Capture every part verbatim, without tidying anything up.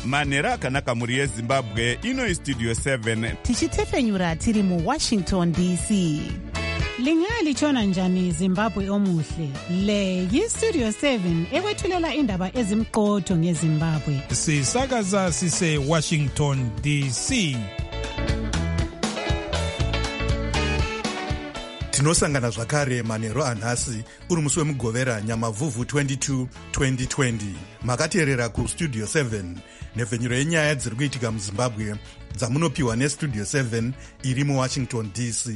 manhero akanaka mhuri yezimbabwe. Ino Studio seven tichitefenyura tiri muWashington D C. Lingalitshona njani Zimbabwe omuhle? Le yiStudio seven ekwethulela indaba ezimqotho ngeZimbabwe. Sisakaza sise Washington D C. Tinosangana zvakare manhero anhasi uri musi wemugovera nyamavhuvhu twenty-two twenty twenty. Makateerera kuStudio seven nhefenyuro yenyaya dziri kuitika muZimbabwe dzamunopiwa neStudio seven iri muWashington D C.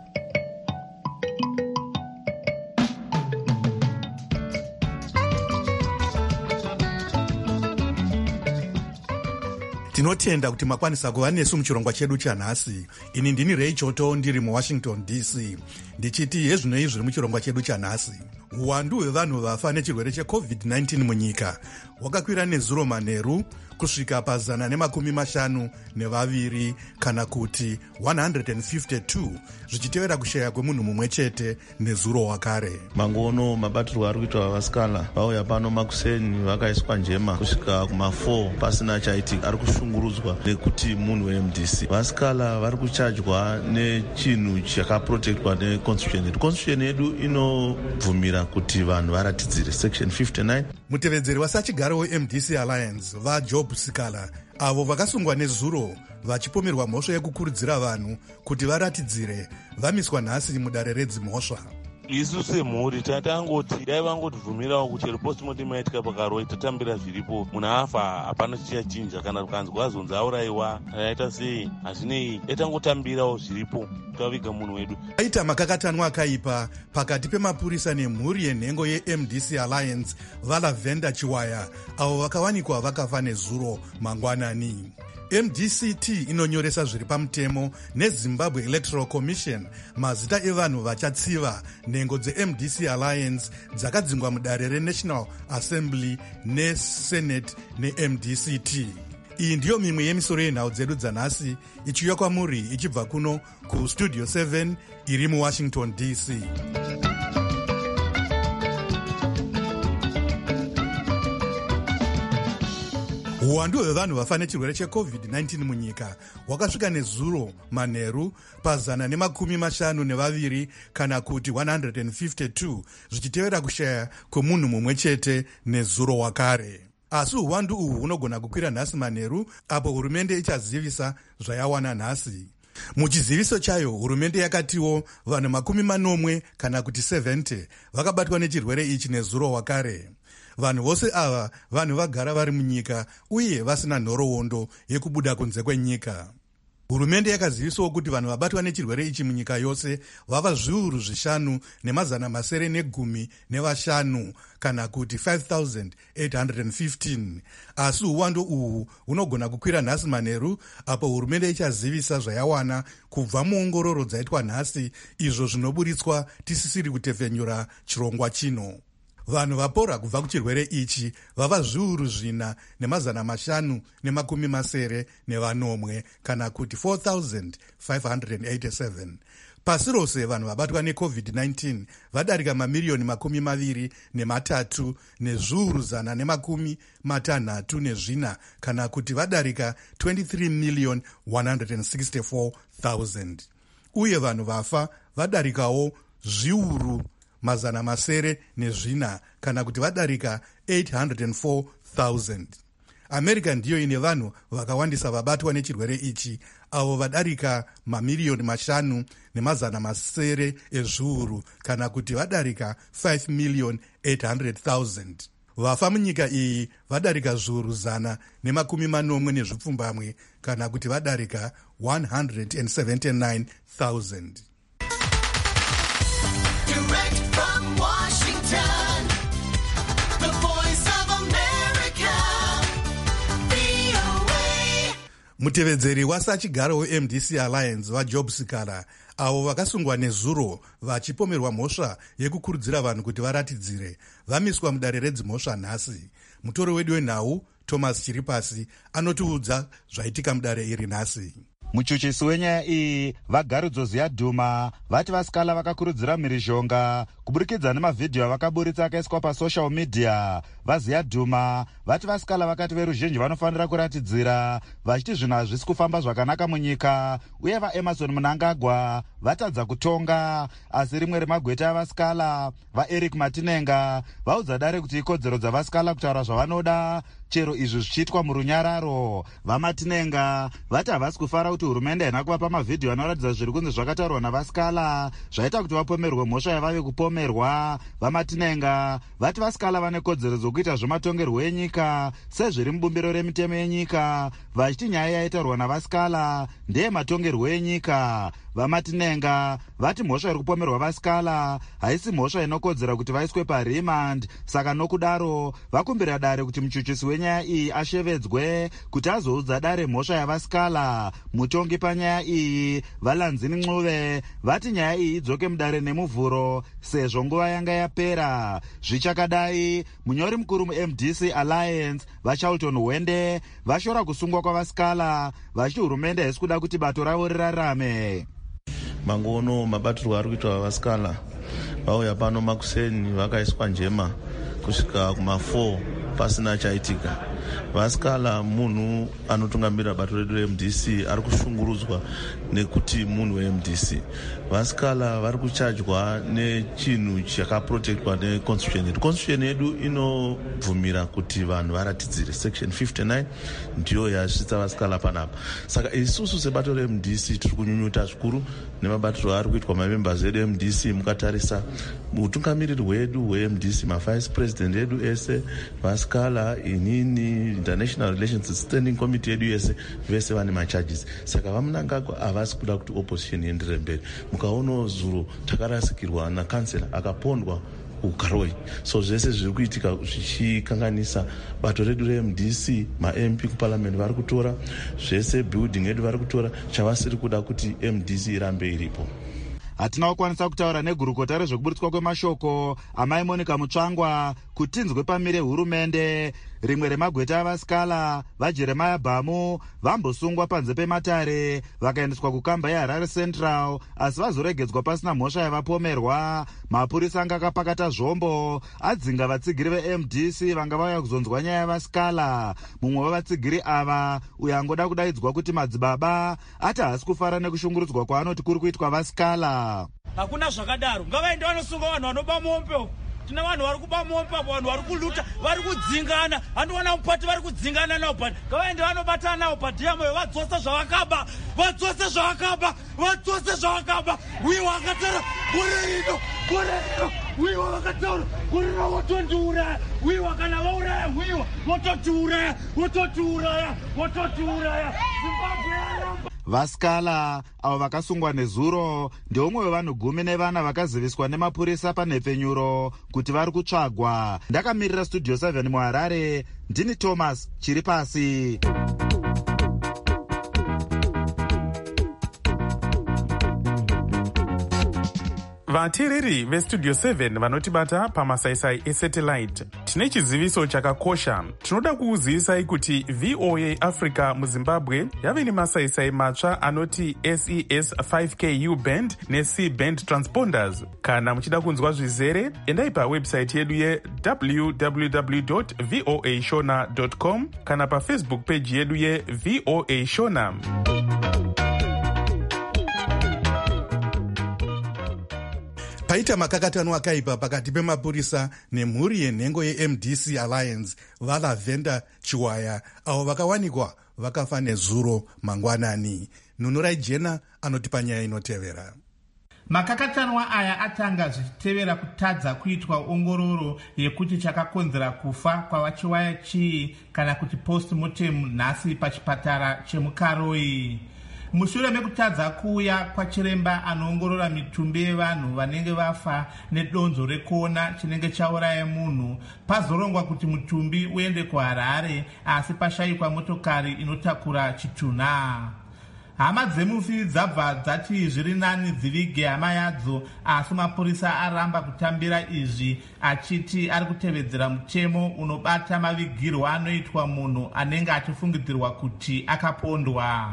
Tinotenda kuti makwanisa kuva nesu muchirongwa chedu chanhasi. Ini ndini Ray Choto ndiri muWashington D C. Ndichiti hezvinoi zviri muchirongwa chedu chanhasi. Uwandu hwevanhu vafa nechirwere checovid nineteen munyika hwakakwira nezuro manheru kusvika pazana nemakumi mashanu nevaviri kana kuti one hundred fifty-two zvichitevera kushaya kwemunhu mumwe chete nezuro wakare. Mangono mabatirwo ari kuitwa vasikana vauya pano makuseni vakaiswa njema kusvika kuma four pasina chaitika. Ari kushungurudzwa nekuti munhu weM D C. Vasikana vari kuchajwa nechinhu chakaprotectwa neconstitution yedu. Constitution yedu inobvumira kuti vanhu varatidzire section fifty-nine. Mutevedzeri wasachigaro weM D C Alliance vaJob Sikala avo vakasungwa nezuro vachipomerwa mhosva yekukurudzira vanhu kuti varatidzire vamiswa nhasi mudare redzimhosva. Isu semhuri tatangoti dai vangotivhumirawo kuti postmortem yaitika pakaroi tatambira zviripo, munhu afa hapana chichachinja, kana kukanzwa azonzi aurayiwa aita sei hazvinei, yatangotambirawo zviripo taviga munhu wedu. Aita makakatanwa akaipa pakati pemapurisa nemhuri yenhengo yeM D C Alliance vaLavenda Chiwaya avo vakawanikwa vakafa nezuro mangwanani. M D C T inonyoresa zviri pamutemo neZimbabwe Electoral Commission mazita evanhu vachatsiva nhengo dzeM D C Alliance dzakadzingwa mudare reNational Assembly neSenate neM D C T. Iyi ndiyo mimwe yemisoro yenhau dzedu dzanhasi ichiuya kwamuri ichibva kuno kuStudio seven iri muWashington D C. Uwandu hwevanhu vafa nechirwere checovid nineteen munyika hwakasvika nezuro manheru pazana nemakumi mashanu nevaviri kana kuti one hundred fifty-two zvichitevera kushaya kwemunhu mumwe chete nezuro wakare. Asi uwandu uhu hunogona kukwira nhasi manheru apo hurumende ichazivisa zvayawana nhasi. Muchiziviso chayo hurumende yakatiwo vanhu makumi manomwe kana kuti seventy vakabatwa nechirwere ichi nezuro wakare. Vanhu vose ava vanhu vagara vari munyika uye vasina nhoroondo yekubuda kunze kwenyika. Hurumende yakazivisawo kuti vanhu vabatwa nechirwere ichi munyika yose vava zviuru zvishanu nemazana masere negumi nevashanu kana kuti five thousand eight hundred fifteen. Asi uwandu uhu hunogona kukwira nhasi manheru apo hurumende ichazivisa zvayawana kubva muongororo dzaitwa nhasi, izvo zvinoburitswa tisisiri kutefenyura chirongwa chino. Vanhu vapora kubva kuchirwere ichi vava zviuru zvina nemazana mashanu nemakumi masere nevanomwe kana kuti four thousand five hundred eighty-seven. Pasi rose vanhu vabatwa necovid nineteen vadarika mamiriyoni makumi maviri nematatu nezviuru zana nemakumi matanhatu nezvina kana kuti vadarika twenty-three million one hundred sixty-four thousand. Uye vanhu vafa vadarikawo zviuru mazana masere nezvina kana kuti vadarika eight hundred four thousand. America ndiyo ine vanhu vakawandisa vabatwa nechirwere ichi avo vadarika mamiriyoni mashanu nemazana masere ezviuru kana kuti vadarika five million eight hundred thousand. Vafa munyika iyi vadarika zviuru zana nemakumi manomwe nezvipfumbamwe kana kuti vadarika one hundred seventy-nine thousand. Direct from Washington, the voice of America, V O A. Mutevedzeri wasachigaro weM D C Alliance vaJob Sikala avo vakasungwa nezuro vachipomerwa mhosva yekukurudzira vanhu kuti varatidzire vamiswa mudare redzimhosva nhasi. Mutori wedu wenhau Thomas Chiripasi anotiudza zvaitika mudare iri nhasi. muchuchisi wenyaya iyi vagarudzo ziyadhuma vati vasikala vakakurudzira mhirizhonga kuburikidza nemavhidhiyo avakaburitsa akaiswa pasocial media. Vaziyadhuma vati vasikala vakati veruzhinji vanofanira kuratidzira vachiti zvinhu hazvisi kufamba zvakanaka munyika, uye vaemerson Mnangagwa vatadza kutonga. Asi rimwe remagweta avasikala vaeric Matinenga vaudza dare kuti ikodzero dzavasikala kutaura zvavanoda chero izvi zvichiitwa murunyararo. VaMatinenga vati havasi kufara kuti hurumende haina kuvapa mavhidhiyo anoratidza zviri kunzi zvakataurwa navasikala zvaita kuti vapomerwe mhosva yavave kupomerwa. VaMatinenga vati vasikala vane kodzero dzokuita zvematongerwo enyika sezviri mubumbiro remitemo yenyika, vachiti nyaya yaitaurwa navasikala ndeye matongerwo enyika. VaMatinenga vati mhosva iri kupomerwa vasikala haisi mhosva inokodzera kuti vaiswe parimand, saka nokudaro vakumbira dare kuti muchuchisi wenyaya iyi ashevedzwe kuti azoudza dare mhosva yavasikala. Mutongi panyaya iyi Valanzini Ncube vati nyaya iyi idzoke mudare nemuvhuro sezvo nguva yanga yapera. Zvichakadai, munyori mukuru muM D C Alliance vaCharlton Hwende vashora kusungwa kwavasikala vachiti hurumende haisi kuda kuti bato ravo rirarame. Mangono mabatirwo ari kuitwa vasikala vauya pano Makuseni vakaiswa njema kusvika kuma four pasina chaitika. Vasikala munhu anotungamirira bato redu reM D C ari kushungurudzwa nekuti munhu weM D C. Vasikala vari kuchajwa nechinhu chakaprotectwa neconstitution yedu. Constitution yedu inobvumira kuti vanhu varatidzire. Section fifty-nine ndiyo yasvitsa vasikala panapa. Saka isusu sebato reM D C tiri kunyunyuta zvikuru nemabatiro ari kuitwa mamembers edu eM D C. Mukatarisa utungamiriri hwedu hweM D C, mavice president edu ese, vasikala, inini, international relations standing committee yedu yese vese vane macharges. Saka vaMnangagwa havasi kuda kuti opposition ienderere mberi. Mukaona zuro takarasikirwa nakansela akapondwa ukaroi. So zvese zviri kuitika zvichikanganisa bato redu reM D C, ma-M P kuparliament vari kutora zvese, building yedu vari kutora, chavasiri kuda kuti M D C irambe iripo. Hatina kukwanisa kutaura negurukota rezvekuburitswa kwemashoko amai Monica Mutsvangwa kuti inzwe pamire hurumende. Rimwe remagweta avasikala vaJeremiah Bhamu vambosungwa panze pematare vakaendeswa kukamba yeHarare Central, asi vazoregedzwa pasina mhosva yavapomerwa. Mapurisa anga akapakata zvombo adzinga vatsigiri veM D C vanga vauya kuzonzwa nyaya yavasikala. Mumwe wevatsigiri ava uyo angoda kudaidzwa kuti madzibaba ati haasi kufara nekushungurudzwa kwaanoti kuri kuitwa vasikala. Hakuna zvakadaro, ngavaende vanosunga vanhu vanoba mombe. Tine vanhu vari kuba mombe, vanhu vari kuluta, vari kudzingana, handiwana mupati vari kudzingana nawo pati. Ngavaende vanobatana nawo pati yamo vadzose zvavakaba, vadzose zvavakaba, vadzose zvavakaba. Uyo wakataura gore rino, gore rino, uyo wakataura gore rino votondiuraya, uyo wakana vauraya, uyo vototiuraya, vototiuraya, vototiuraya. Zimbabwe yaramba. Vasikala avo vakasungwa nezuro ndeumwe wevanhu gumi nevana vakaziviswa nemapurisa panhepfenyuro kuti vari kutsvagwa. Ndakamirira studio seven muHarare, ndini Thomas chiri pasi. Vateereri vestudio seven vanotibata pamasaisai esatellite, tine chiziviso chakakosha. Tinoda kukuzivisai kuti V O A Africa muZimbabwe yave nemasaisai matsva anoti S E S five K U band neC band transponders. Kana muchida kunzwa zvizere, endai pawebsite yedu ye w w w dot v o a shona dot com kana pafacebook page yedu ye V O A Shona. Paita makakatano akaipa pakati pemapurisa nemhuri yenhengo yeM D C Alliance vaLavenda Chiwaya avo vakawanikwa vakafa nezuro mangwanani. Nunurai Jena anotipa nyaya inotevera. Makakatanwa aya atanga zvichitevera kutadza kuitwa ongororo yekuti chakakonzera kufa kwavaChiwaya chii kana kuti post-mortem nhasi pachipatara chemuKaroi. Mushure mekutadza kuuya kwachiremba anoongorora mitumbi yevanhu vanenge vafa nedonzo rekuona chinenge chauraya munhu, pazorongwa kuti mutumbi uende kuHarare asi pashayikwa motokari inotakura chitunha. Hama dzemufi dzabva dzati zviri nani dzivige hama yadzo, asi mapurisa aramba kutambira izvi achiti ari kutevedzera mutemo unobata mavigirwo anoitwa munhu anenge achifungidzirwa kuti akapondwa.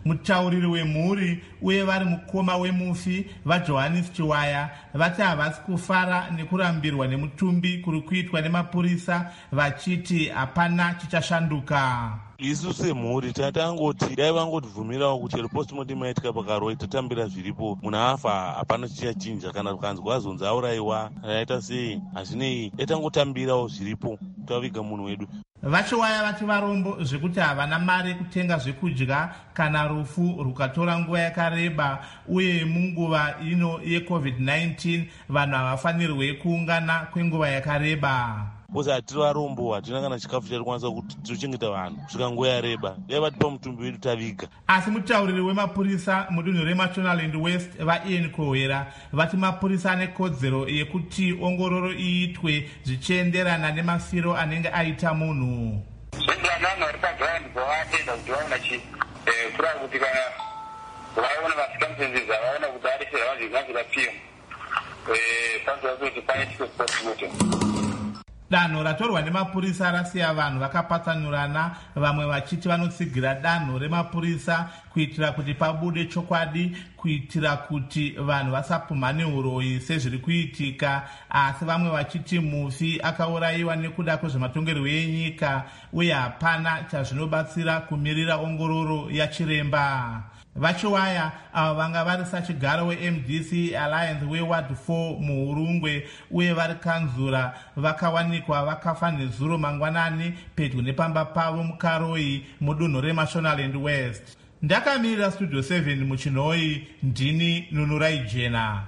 mutauriri wemhuri uye vari mukoma wemufi vajohannes chiwaya vati havasi kufara nekurambirwa nemutumbi kuri kuitwa nemapurisa vachiti hapana chichashanduka. isu semhuri tatangoti dai vangotivhumirawo kuti chero postmortem yaitika pakaroi tatambira zviripo munhu afa hapana chichachinja kana tukanzwa azonzi aurayiwa yaita sei hazvinei yatangotambirawo zviripo taviga munhu wedu. Vachiwaya vati varombo zvekuti havana mari kutenga zvekudya kana rufu rukatora nguva yakareba uye munguva ino yecovid nineteen vanhu havafanirwe kuungana kwenguva yakareba. Bozi hatiri varombo hatina kana chikafu chatikwanisa kuti tochengeta vanhu kusvika nguva yareba dai vatipa mutumbi wedu taviga. Asi mutauriri wemapurisa mudunhu reMashonaland West vaIan Kohera vati mapurisa ane kodzero yekuti ongororo iitwe zvichienderana nemafiro anenge aita munhu. Vanhu vari pagiraundi kwavatenda kuti vaona chi kura kuti kana vaona vasikamsenzeza vaona kuti arisera vanhu P M panzwa kuti paitike postmortem. Danho ratorwa nemapurisa rasiya vanhu vakapatsanurana, vamwe vachiti vanotsigira danho remapurisa kuitira kuti pabude chokwadi, kuitira kuti vanhu vasapumhane uroyi sezviri kuitika, asi vamwe vachiti mufi akaurayiwa nekuda kwezvematongerwo enyika uye hapana chazvinobatsira kumirira ongororo yachiremba. Vachiwaya ava vanga vari sachigaro weM D C Alliance weWard four muhurungwe uye vari kanzura vakawanikwa vakafa nezuro mangwanani pedyo nepamba pavo mukaroi mudunhu reMashonaland West. Ndakamirira Studio seven muchinhoi, ndini Nunurai Jena.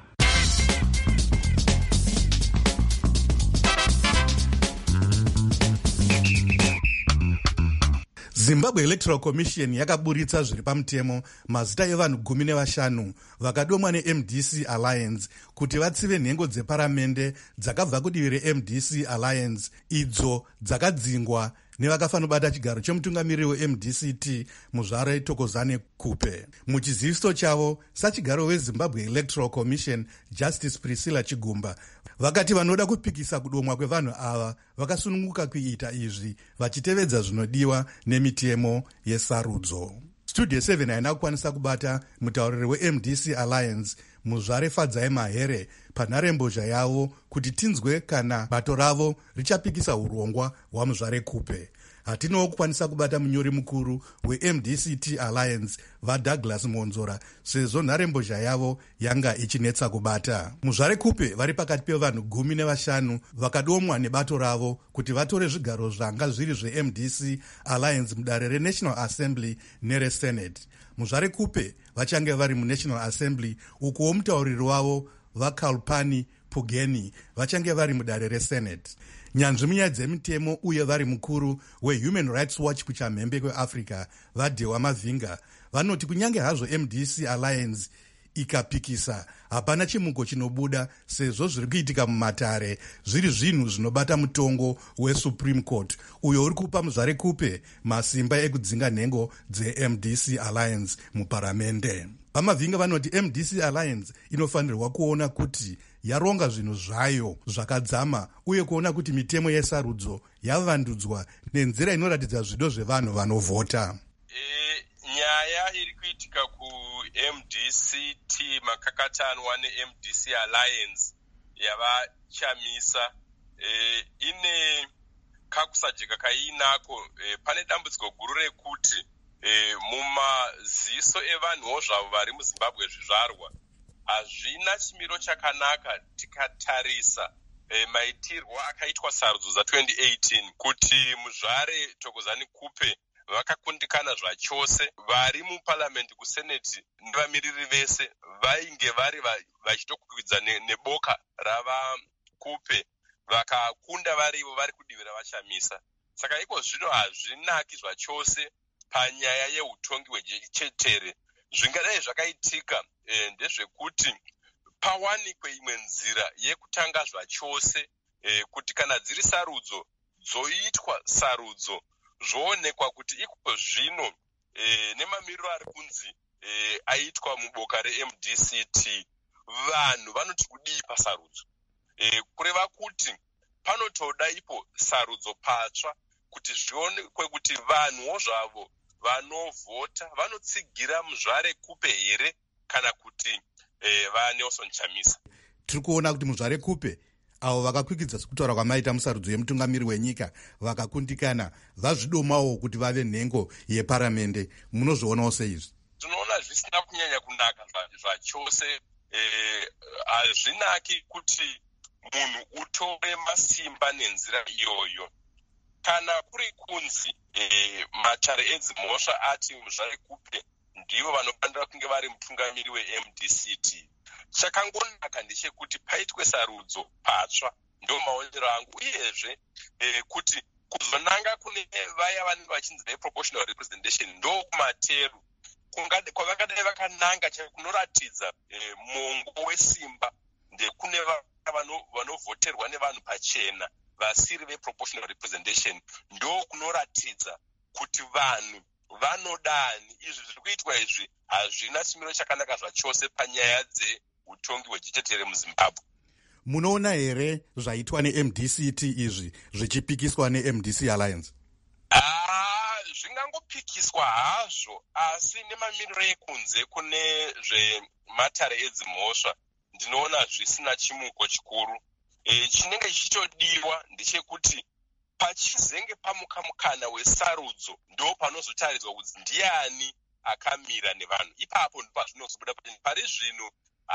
Zimbabwe Electoral Commission yakaburitsa zviri pamutemo mazita evanhu gumi nevashanu vakadomwa neM D C Alliance kuti vatsive nhengo dzeparamende dzakabva kudivi reM D C Alliance idzo dzakadzingwa nevakafanobata chigaro chemutungamiriri weM D C T Muzvare Thokozani Kupe. Muchiziviso chavo, sachigaro weZimbabwe Electoral Commission Justice Priscilla Chigumba vakati vanoda kupikisa kudomwa kwevanhu ava vakasununguka kuita izvi vachitevedza zvinodiwa nemitemo yesarudzo. Studio seven haina kukwanisa kubata mutauriri weM D C Alliance Muzvare Fadzai Mahere panharembozha yavo kuti tinzwe kana bato ravo richapikisa urongwa hwaMuzvare Kupe. Hatinowo kukwanisa kubata munyori mukuru weM D C T Alliance vaDouglas Monzora sezvo nharembozha yavo yanga ichinetsa kubata. Muzvare Kupe vari pakati pevanhu gumi nevashanu vakadomwa nebato ravo kuti vatore zvigaro zvanga zviri zveM D C Alliance mudare reNational Assembly nereSenate. Muzvare Kupe vachange vari muNational Assembly ukuwo mutauriri wavo vaKalpani Pugeni vachange vari mudare reSenate. Nyanzvi munyaya dzemitemo uye vari mukuru weHuman Rights Watch kuchamhembe kweAfrica vaDhewa Mavhinga vanoti kunyange hazvo M D C Alliance ikapikisa hapana chimuko chinobuda sezvo zviri kuitika mumatare zviri zvinhu zvinobata mutongo weSupreme Court uyo uri kupa Muzvare Kupe masimba ekudzinga nhengo dzeM D C Alliance muparamende. Vamavhinga vanoti M D C Alliance inofanirwa kuona kuti yaronga zvinhu zvayo zvakadzama uye kuona kuti mitemo yesarudzo yavandudzwa nenzira inoratidza zvido zvevanhu vanovhota. E, nyaya iri kuitika kuM D C T makakatanwa neM D C Alliance yavachamisa e, ine kakusajeka kainako e, pane dambudziko guru rekuti e, mumaziso evanhuwo zvavo vari muZimbabwe zvizvarwa hazvina chimiro chakanaka tikatarisa e, maitirwo akaitwa sarudzo dza twenty eighteen kuti Muzvare Thokozani Kupe vakakundikana zvachose vari muparliament kuseneti nevamiriri vese vainge vari vachitokwidza ne, neboka rava Kupe vakakunda varivo vari kudivi ravachamisa. Saka iko zvino hazvinaki zvachose panyaya yeutongi hwechetere. Zvingadai zvakaitika e, ndezvekuti pawanikwe imwe nzira yekutanga zvachose e, kuti kana dziri sarudzo dzoitwa sarudzo zvoonekwa kuti iko zvino e, nemamiriro ari kunzi e, aitwa muboka reM D C T vanhu vanoti kudii pasarudzo e, kureva kuti panotoda ipo sarudzo patsva kuti zvionekwe kuti vanhuwo zvavo vanovhota vanotsigira muzvare kupe here kana kuti eh, vaNelson Chamisa? Tiri kuona kuti muzvare kupe avo vakakwikidza sekutaura kwamaita musarudzo yemutungamiri wenyika vakakundikana vazvidomawo kuti vave nhengo yeparamende. Munozvionawo seizvi? Tinoona zvisina kunyanya kunaka zvachose. Hazvinaki kuti munhu utore masimba nenzira iyoyo. Kana kuri kunzi Matare edzimhosva ati muzvare kupe ndivo vanofanira kunge vari mutungamiri we-M D C T, chakangonaka ndechekuti paitwe sarudzo patsva, ndo maonero angu. Uyezve eh, kuti kuzonanga kune vaya vanenge vachinzi neproportional representation ndo kumateru kwavangadai vakananga kunoratidza eh, mongo wesimba ndekune vanovhoterwa nevanhu pachena vasiri veproportional representation, ndo kunoratidza kuti vanhu vanodani. Izvi zviri kuitwa izvi hazvina chimiro chakanaka zvachose panyaya dzeutongi hwejechetere muZimbabwe. Munoona here zvaitwa ne-M D C T izvi zvichipikiswa ne-M D C Alliance? Ah, zvingangopikiswa hazvo, asi nemamiriro ekunze kune zvematare edzimhosva ndinoona zvisina chimuko chikuru. E, chinenge chichitodiwa ndechekuti pachizenge pamuka mukana wesarudzo ndo panozotaridzwa kuti ndiani akamira nevanhu. Ipapo ndo pazvinozobuda kuti pari zvino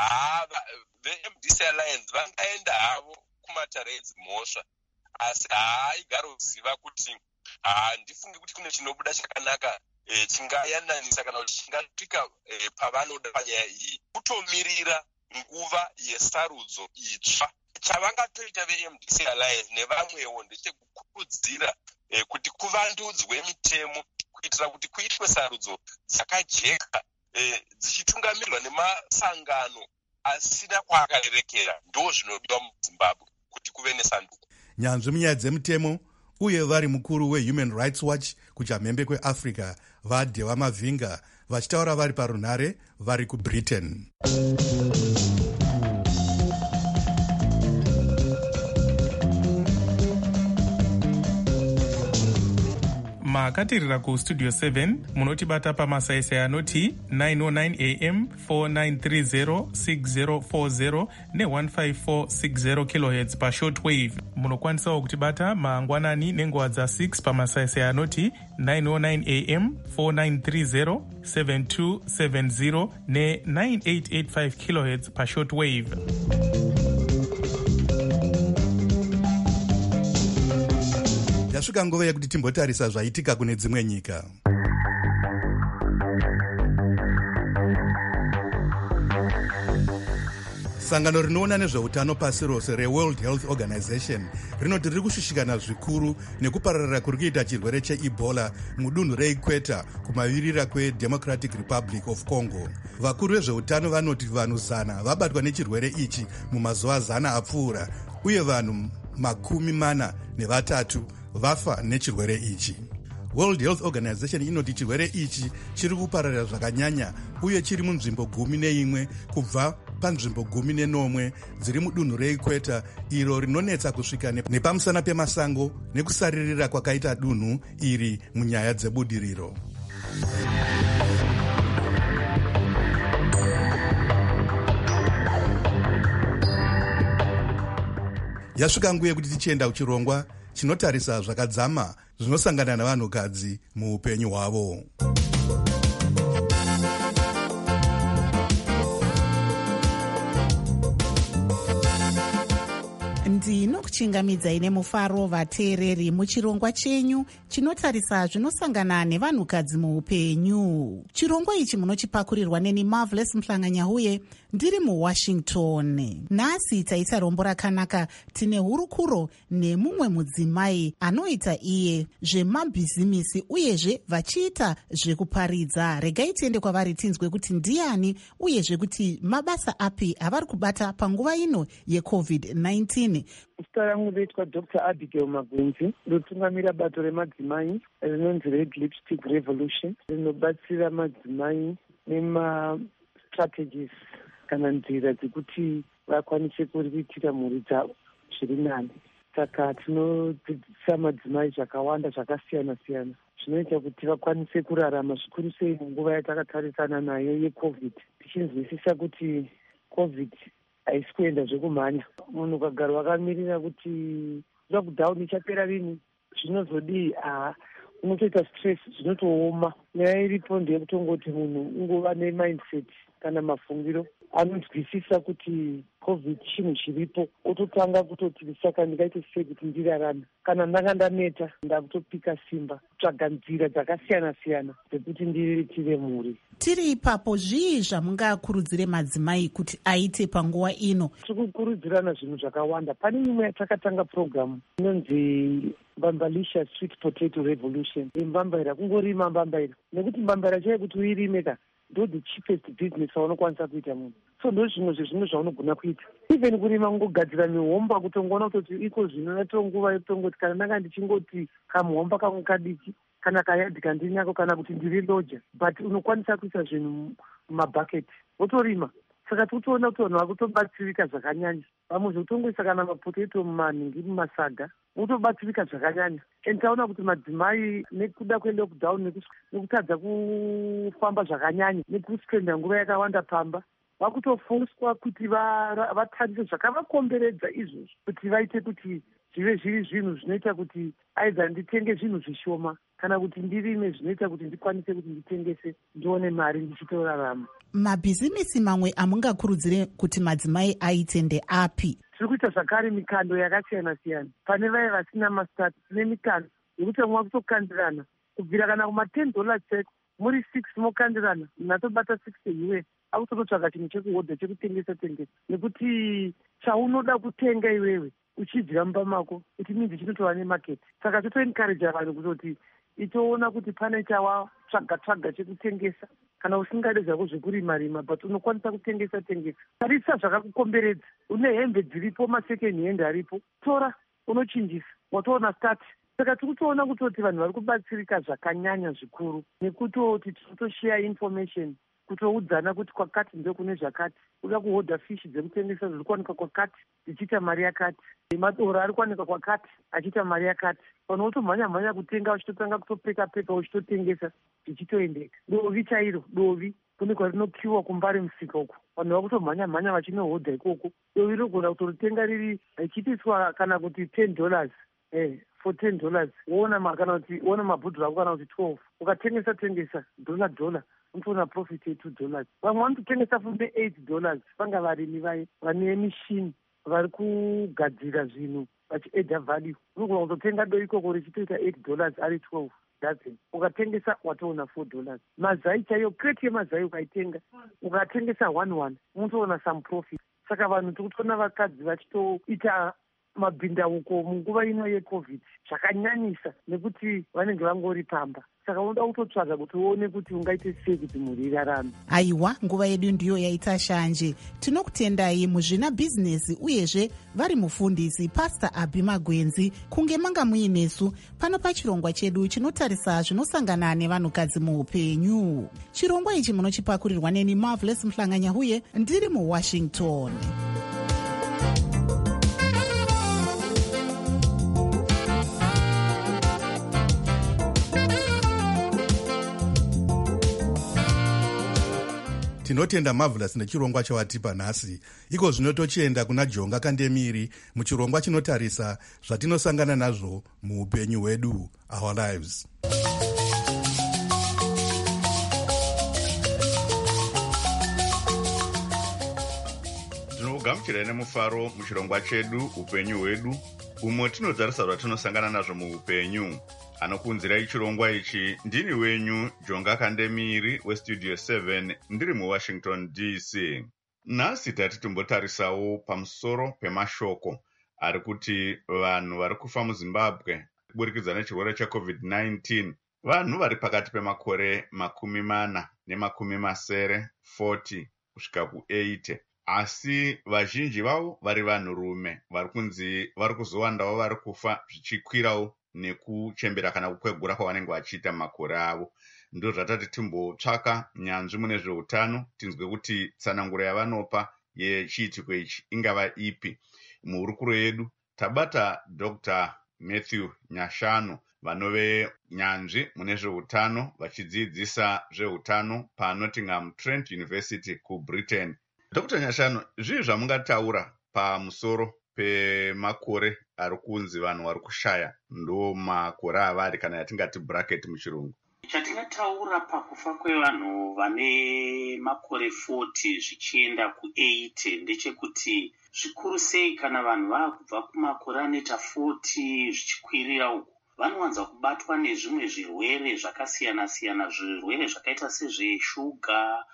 ve-M D C Alliance vangaenda havo kumatare edzimhosva, asi haigara kuziva kuti handifungi kuti kune chinobuda chakanaka e, chingayananisa kana kuti chingasvika e, pavanoda panyaya iyi. Kutomirira nguva yesarudzo itsva. Chavangatoita ve-M D C Alliance nevamwewo ndechekukurudzira eh, kuti kuvandudzwe mitemo kuitira kuti kuitwe sarudzo dzakajeka eh, dzichitungamirirwa nemasangano asina kwaakarerekera. Ndo zvinodiwa muZimbabwe kuti kuve nesanduko. Nyanzvi munyaya dzemutemo uye vari mukuru weHuman Rights Watch kuchamhembe kweAfrica vaDhewa Mavhinga vachitaura vari parunhare vari kuBritain. makatirira kustudio seven munotibata pamasaisai anoti nine oh nine a m four nine three zero six zero four zero ne one five four six zero kilohertz pashortwave. Munokwanisawo kutibata mangwanani nenguva dza6 pamasaisai anoti nine oh nine a m four nine three zero seven two seven zero ne nine eight eight five kilohertz pashortwave. Yasvika nguva yekuti timbotarisa zvaitika kune dzimwe nyika. Sangano rinoona nezveutano pasi rose reWorld Health Organization rinoti riri kushushikana zvikuru nekupararira kuri kuita chirwere cheEbola mudunhu reIkweta kumavirira kweDemocratic Republic of Congo. Vakuru vezveutano vanoti vanhu zana vabatwa nechirwere ichi mumazuva zana apfuura, uye vanhu makumi mana nevatatu vafa nechirwere ichi. World Health Organization inoti chirwere ichi chiri kupararira zvakanyanya uye chiri munzvimbo gumi neimwe kubva panzvimbo gumi nenomwe dziri mudunhu reIkweta iro rinonetsa kusvika nepamusana pemasango nekusaririra kwakaita dunhu iri munyaya dzebudiriro. Yasvika nguva yekuti tichienda kuchirongwa chinotarisa zvakadzama zvinosangana navanhukadzi muupenyu hwavo. ndinokuchingamidzai nemufaro vateereri muchirongwa chenyu chinotarisa zvinosangana nevanhukadzi muupenyu. Chirongwa ichi munochipakurirwa neni Marvelous Mhlanganyauye ndiri muWashington. Nhasi taita rombo rakanaka. Tine hurukuro nemumwe mudzimai anoita iye zvemabhizimisi uyezve vachiita zvekuparidza. Regai tiende kwavari tinzwe kuti ndiani uyezve kuti mabasa api avari kubata panguva ino yecovid nineteen. Zita rangu rinoitwa Doctor Abigail Magwenzi, ndotungamira bato remadzimai rinonzi Red Lipstick Revolution, rinobatsira madzimai nema-strategies kana nzira dzekuti vakwanise kuriritira mhuri dzavo zviri nani. saka tinodzidzisa madzimai zvakawanda zvakasiyana siyana zvinoita kuti vakwanise kurarama zvikuru sei munguva yatakatarisana nayo yecovid, tichinzwisisa kuti covid haisi kuenda zvekumhanya. Munhu ukagara wakamirira kuti lockdown ichapera rini, zvinozodii, aa unotoita stress, zvinotooma. Nyaya iripo ndeyekutongoti munhu ungova nemindset kana mafungiro anonzwisisa kuti covid chinhu chiripo, ototanga kutoti saka ndingaite sei kuti ndirarame. Kana ndanga ndaneta ndakutopika simba kutsvaga nzira dzakasiyana siyana dzekuti ndiriritire mhuri. Tiri ipapo, zvii zvamungakurudzire madzimai kuti aite panguva ino? Tiri kukurudzirana zvinhu zvakawanda. Pane imwe yatakatanga programu inonzi Mbambalisha Sweet Potato Revolution. Mbambaira, kungorima mbambaira, nekuti mbambaira chaiye kuti uirime ka ndo the cheapest business waunokwanisa kuita munhu. So ndo zvimwe zvezvimwe zvaunogona kuita. Even kurima kungogadzira mihomba kutongoona kutoti iko zvino nato nguva yekutongoti kana ndanga ndichingoti kamuhomba kamwe kadiki kana kayadhi kandiri nako kana kuti ndiri loja, but unokwanisa kuisa zvinhu mumabhaketi wotorima. Saka tikutoona kuti vanhu vakutobatsirika zvakanyanya. Vamwe zvokutongoisa kana mapotato mumanhingi mumasaga wotobatsirika zvakanyanya. And taona kuti madzimai nekuda kwelockdown nekutadza kufamba zvakanyanya nekuspenda nguva yakawanda pamba, vakutofuswa kuti vatarise zvakavakomberedza izvozvo kuti vaite kuti zvive zviri zvinhu zvinoita kuti aidha nditenge zvinhu zvishoma kana kuti ndirime zvinoita kuti ndikwanise kuti nditengese ndione mari ndichitorarama. Mabhizimisi mamwe amungakurudzire kuti madzimai aite ndeapi? Tiri kuita zvakare mikando yakasiyana siyana. Pane vaya vasina mastart, tine mikando yekuti mwa kutokandirana kubvira kana kuma ten dollars cheko, muri six mokandirana, natobata sixty U S akutototsvaga chinhu chekuhodha chekutengesa tengesa, nekuti chaunoda kutenga iwewe uchidyira mumba mako kuti minzi chinotova nemaketi. Saka totoencouragea vanhu kutoti itoona kuti pane chawatsvaga tsvaga chekutengesa kana usingade zvako zvekurima rima, but unokwanisa kutengesa tengesa. Tarisa zvakakukomberedza, une hembe dziripo, masecond hand aripo, tora unochinjisa, watoona start. Saka tikutoona kutoti vanhu vari kubatsirika zvakanyanya zvikuru, nekutoti tinotoshare information kutoudzana kuti kwakati ndio kune zvakati, uda kuhodha fishi dzekutengesa zviri kuwanika kwakati dzichiita mari yakati, madoro ari kuwanika kwakati achiita mari yakati. Vanhu votomhanya mhanya kutenga vachitotanga kutopeka peka vachitotengesa zvichitoendeka. Dovi chairo, dovi kune kwarinokiwa kumbare musika uko, vanhu vakutomhanya mhanya vachinohodha ikoko. Dovi rinogona kutoritenga riri richitiswa kana kuti ten dollars eh for ten dollars woona kana kuti woona mabhudhuru ako kana kuti twelve, ukatengesa tengesa dollar dollar unotoona profit ye two dollars. Vamwe vanototengesa funde eight dollars. Vanga varimi vaye vane mishini vari kugadzira zvinhu vachiedha value, unogona kutotenga do ikoko richitoita eight dollars ari twelve dozen, ukatengesa watoona four dollars. Mazai chaiyo, crate yemazai ukaitenga ukatengesa one one unotoona some profit. Saka vanhu tikutona vakadzi vachitoita mabhindauko munguva ino yecovid zvakanyanyisa nekuti vanenge vangori pamba. Saka unoda kutotsvaga kuti uone kuti ungaite sei kuti mhuri irarame. Aiwa, nguva yedu ndiyo yaita shanje. Tinokutendai muzvina bhizinesi uyezve vari mufundisi Pastor Abhi Magwenzi kunge manga muinesu pano pachirongwa chedu chinotarisa zvinosangana nevanhukadzi muupenyu. Chirongwa ichi munochipakurirwa neni Marvelous Mhlanganyahuye, ndiri muWashington. Tinotenda Marvelous nechirongwa chawatipa nhasi. Iko zvino tochienda kuna Jonga Kandemiri muchirongwa chinotarisa zvatinosangana nazvo muupenyu hwedu, our lives. Tinogamuchirai nemufaro muchirongwa chedu upenyu hwedu, umwe tinotarisa zvatinosangana nazvo muupenyu. Anokunzirai chirongwa ichi ndini wenyu Jonga Kandemiri westudio seven, ndiri muWashington D C. Nhasi tati timbotarisawo pamusoro pemashoko ari kuti vanhu vari kufa muZimbabwe kuburikidza nechirwere checovid nineteen, vanhu vari pakati pemakore makumi mana nemakumi masere forty kusvika kueighty, asi vazhinji vavo vari vanhurume vari kunzi vari kuzowandawo vari kufa zvichikwirawo nekuchembera kana kukwegura kwavanenge vachiita makore avo. Ndo zvatati timbotsvaka nyanzvi mune zveutano tinzwe kuti tsananguro yavanopa yechiitiko ichi ingava ipi. Muhurukuro yedu tabata Dr Matthew Nyashanu vanove nyanzvi mune zveutano vachidzidzisa zveutano paNottingham Trent University kuBritain. Dr Nyashanu, zvii zvamungataura pamusoro pemakore ari kunzi vanhu vari kushaya ndo makore avari kana yatingati bracket muchirungu? Chatingataura pakufa kwevanhu vane makore forty zvichienda ku-eighty ndechekuti zvikuru sei kana vanhu vaakubva kumakore anoita forty zvichikwirira uku vanowanza kubatwa nezvimwe zvirwere zvakasiyana-siyana, zvirwere zvakaita sezveshuga,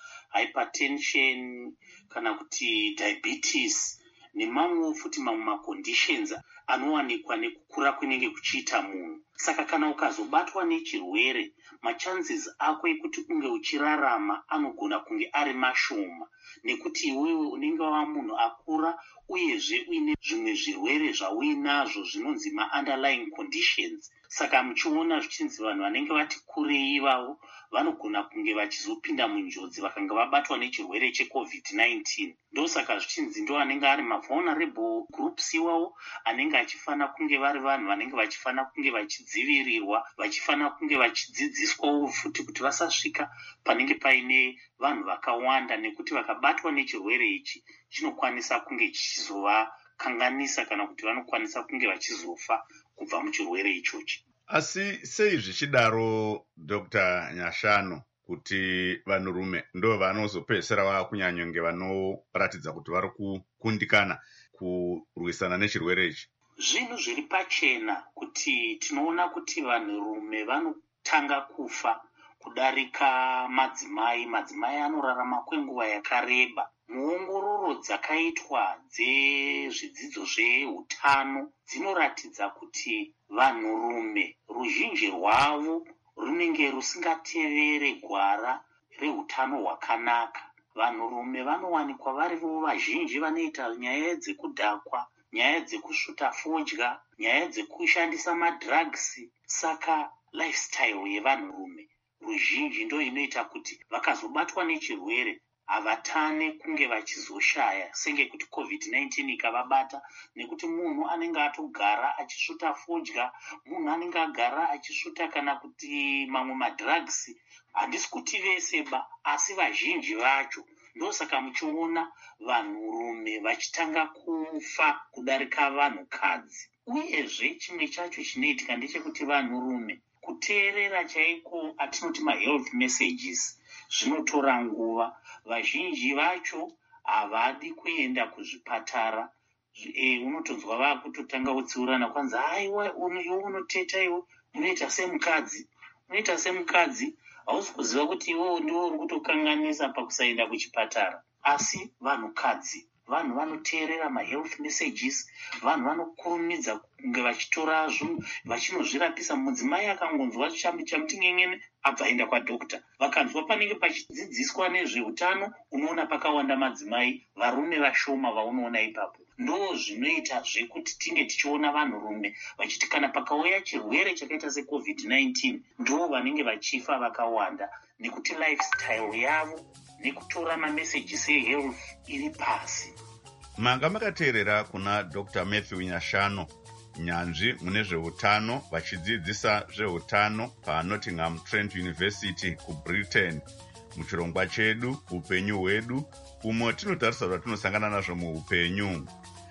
hypertension kana kuti diabetes nemamwe futi mamwe maconditions anowanikwa nekukura kunenge kuchiita munhu. Saka kana ukazobatwa nechirwere, machances ako ekuti unge uchirarama anogona kunge ari mashoma, nekuti iwewe unenge wava munhu akura uyezve uine zvimwe zvirwere zvauinazvo zvinonzi ma-underlying conditions. Saka muchiona zvichinzi vanhu vanenge vati kurei ivavo vanogona kunge vachizopinda munjodzi vakanga vabatwa nechirwere checovid nineteen. Ndosaka zvichinzi ndo vanenge ari ma-vulnerable groups iwawo anenge achifana kunge vari vanhu vanenge vachifana kunge vachidzivirirwa, vachifana kunge vachidzidziswawo futi kuti vasasvika panenge paine vanhu vakawanda, nekuti vakabatwa nechirwere ichi chinokwanisa kunge chichizovakanganisa kana kuti vanokwanisa kunge vachizofa kubva muchirwere ichochi. Asi sei zvichidaro Dr Nyashanu kuti vanhurume ndo vanozopedzisira vakunyanyonge vanoratidza kuti vari kukundikana kurwisana nechirwere ichi? Zvinhu zviri pachena kuti tinoona kuti vanhurume vanotanga kufa kudarika madzimai. Madzimai anorarama kwenguva yakareba. Muongororo dzakaitwa dzezvidzidzo zveutano dzinoratidza kuti vanhurume ruzhinji rwavo runenge rusingatevere gwara rehutano hwakanaka. Vanhurume vanowanikwa varivo vazhinji vanoita nyaya dzekudhakwa, nyaya dzekusvuta fodya, nyaya dzekushandisa madrugs. Saka lifestyle yevanhurume ruzhinji ndo inoita kuti vakazobatwa nechirwere havatane kunge vachizoshaya senge kuti covid nineteen ikavabata, nekuti munhu anenge atogara achisvuta fodya, munhu anenge agara achisvuta kana kuti mamwe madrugs. Handisi kuti vese ba, asi vazhinji vacho. Ndosaka muchiona vanhurume vachitanga kufa kudarika vanhukadzi. Uyezve chimwe chacho chinoitika ndechekuti vanhurume kuteerera chaiko atinoti ma-health messages zvinotora nguva. Vazhinji vacho havadi kuenda kuzvipatara. E, unotonzwa vakutotanga kutsiurana kwanza, haiwa iwe unoteta, iwe unoita semukadzi, unoita semukadzi. Hausi kuziva kuti iwewo ndiwo uri kutokanganisa pakusaenda kuchipatara. Asi vanhukadzi, vanhu vanoteerera ma-health messages, vanhu vanokurumidza kunge vachitora zvinhu vachinozvirapisa. Mudzimai akangonzwa chamuti ng'eng'ene abva aenda kwadokta. Vakanzwa panenge pachidzidziswa nezveutano, unoona pakawanda madzimai, varume vashoma vaunoona ipapo. Ndo zvinoita zvekuti tinge tichiona vanhurume vachiti kana pakauya chirwere chakaita secovid nineteen ndo vanenge vachifa vakawanda, nekuti lifestyle yavo nekutora mamessages ehealth iri pasi. Manga makateerera kuna Dr Matthew Nyashanu, nyanzvi mune zveutano vachidzidzisa zveutano paNottingham Trent University kuBritain. Muchirongwa chedu upenyu hwedu, umo tinotarisa zvatinosangana nazvo muupenyu.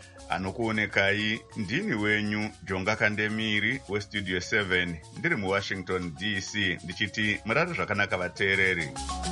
Anokuonekai ndini wenyu Jonga Kandemiri weStudio seven ndiri muWashington D C ndichiti murare zvakanaka vateereri.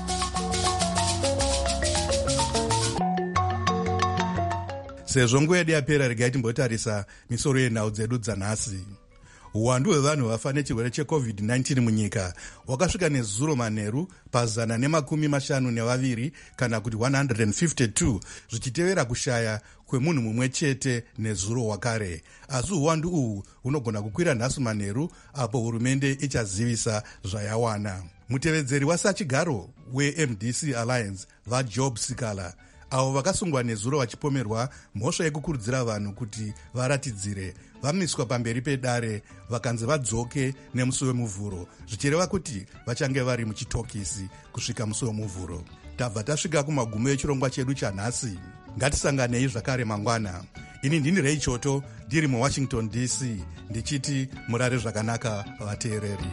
Sezvo nguva yedu yapera, regai timbotarisa misoro yenhau dzedu dzanhasi. Uwandu hwevanhu vafa nechirwere checovid nineteen munyika hwakasvika nezuro manheru pazana nemakumi mashanu nevaviri kana kuti one hundred fifty-two, zvichitevera kushaya kwemunhu mumwe chete nezuro hwakare. Asi uwandu uhwu hunogona kukwira nhasi manheru apo hurumende ichazivisa zvayawana. Mutevedzeri wasachigaro weM D C Alliance vaJob Sikala, avo vakasungwa nezuro vachipomerwa mhosva yekukurudzira vanhu kuti varatidzire, vamiswa pamberi pedare vakanzi vadzoke nemusi wemuvhuro, zvichireva kuti vachange vari muchitokisi kusvika musi wemuvhuro. Tabva tasvika kumagumo echirongwa chedu chanhasi. Ngatisanganei zvakare mangwana. ini ndini Ray Choto ndiri muwashington D C ndichiti murare zvakanaka vateereri.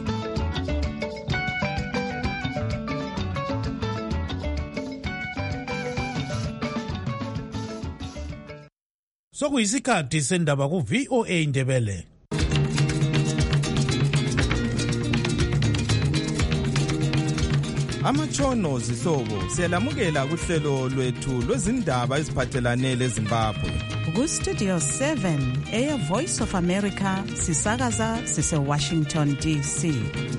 sokuyisikhathi sendaba ku-V O A Ndebele. Amatshono zihlobo siyalamukela kuhlelo lwethu lwezindaba eziphathelane leZimbabwe. Ku-Studio seven eya Voice of America sisakaza sise-Washington D C.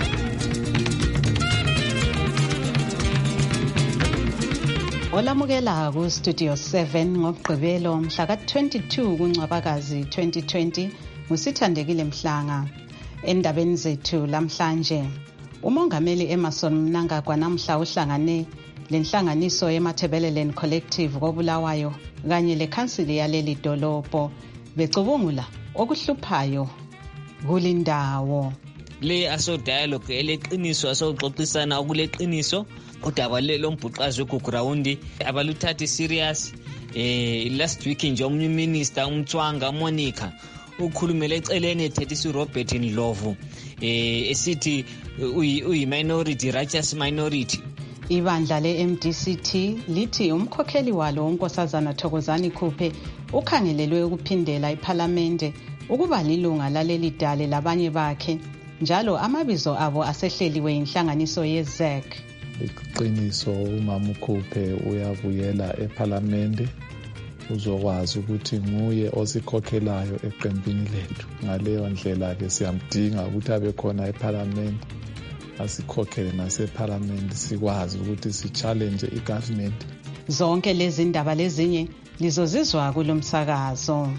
Olamukela ku-Studio seven ngokugqibelo mhla ka-twenty-two kuNcwabakazi twenty twenty ngusithandekile Mhlanga. Endabeni zethu lamhlanje, umongameli Emmerson Mnangagwa namhla uhlangane lenhlanganiso yeMatabeleland Collective koBulawayo kanye lekhansili yaleli dolobho becubungula okuhluphayo kulindawo. Le aso dialogue eleqiniso asoxoxisana okuleqiniso udaba lombhuqazi weGugurawundi abaluthathi serious. Eh last week nje omnye minister uMtswanga Monica ukhulumele eceleni ethethisa uRobert Ndlovu eh esithi uyi minority righteous minority. Ibandla le-M D C T lithi umkhokheli walo uNkosazana Thokozani Khuphe ukhangelelwe ukuphindela eParliamente ukuba lilunga laleli dale labanye bakhe, njalo amabizo abo asehleliwe inhlanganiso yeZ E C. Iqiniso umama uKhuphe uyabuyela eParliamente uzokwazi ukuthi nguye osikhokhelayo eqembini lethu. Ngaleyo ndlela ke siyamdinga ukuthi abe khona eParliament, asikhokhele naseParliament sikwazi ukuthi si-challenge i-government. Zonke lezi ndaba lezinye lizozizwa kulomsakazo.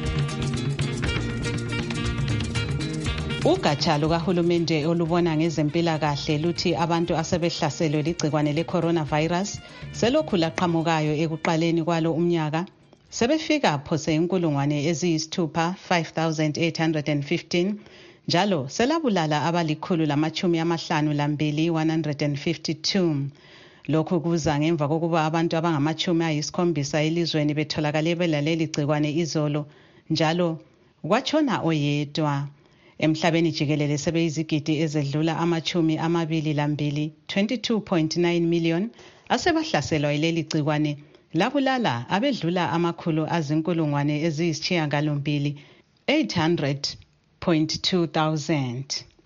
Ugatsha lukahulumende olubona ngezempilakahle luthi abantu asebehlaselwe ligcikwane le-coronavirus selokhu laqhamukayo ekuqaleni kwalo umnyaka sebefika phose inkulungwane eziyisithupha five thousand eight hundred fifteen, njalo selabulala abalikhulu lamachumi amahlanu lambili one hundred fifty-two. Lokhu kuza ngemva kokuba abantu abangamachumi ayisikhombisa elizweni betholakale belaleli gcikwane izolo, njalo kwatshona oyedwa. Emhlabeni jikelele sebeyizigidi ezedlula amachumi amabili lambili twenty-two point nine million asebahlaselwa yileli gcikwane, labulala abedlula amakhulu azinkulungwane eziyisishiyagalombili eight hundred point two thousand.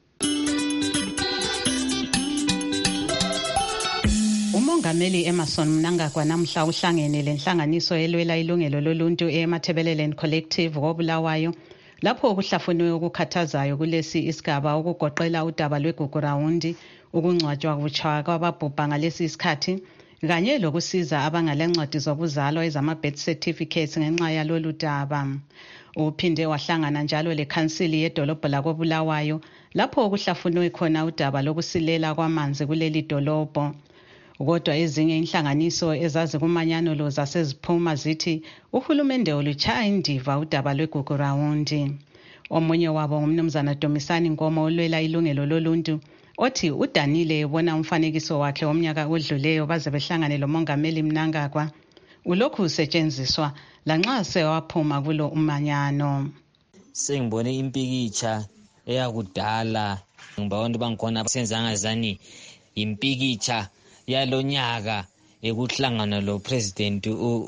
Umongameli Emmerson Mnangagwa namhla uhlangene lenhlanganiso elwela ilungelo loluntu eMatabeleland Collective koBulawayo, lapho okuhlafuniwe ukukhathazayo kulesi isigaba ukugoqela udaba lweGugurawundi, ukungcwatshwa kubutsha kwababhubha ngalesi isikhathi, kanye lokusiza abangalencwadi zokuzalwa ezama-birth certificates ngenxa yalolu daba. Uphinde wahlangana njalo lekhansili yedolobho lakoBulawayo lapho okuhlafuniwe khona udaba lokusilela kwamanzi kuleli dolobho. Kodwa ezinye inhlanganiso ezazi kumanyano zaseziphuma zithi uhulumende oluchaya indiva udaba lweGugurawundi. Omunye wabo ngumnumzana Domisani Nkomo olwela ilungelo loluntu othi udanile ebona umfanekiso wakhe womnyaka odluleyo baze behlangane lomongameli Mnangagwa ulokhu usetshenziswa lanxa sewaphuma kulo umanyano. Sengibone impikitsha eyakudala ngabantu bangikhona abasenzanga zani impikitsha yalonyaka ekuhlangana lo president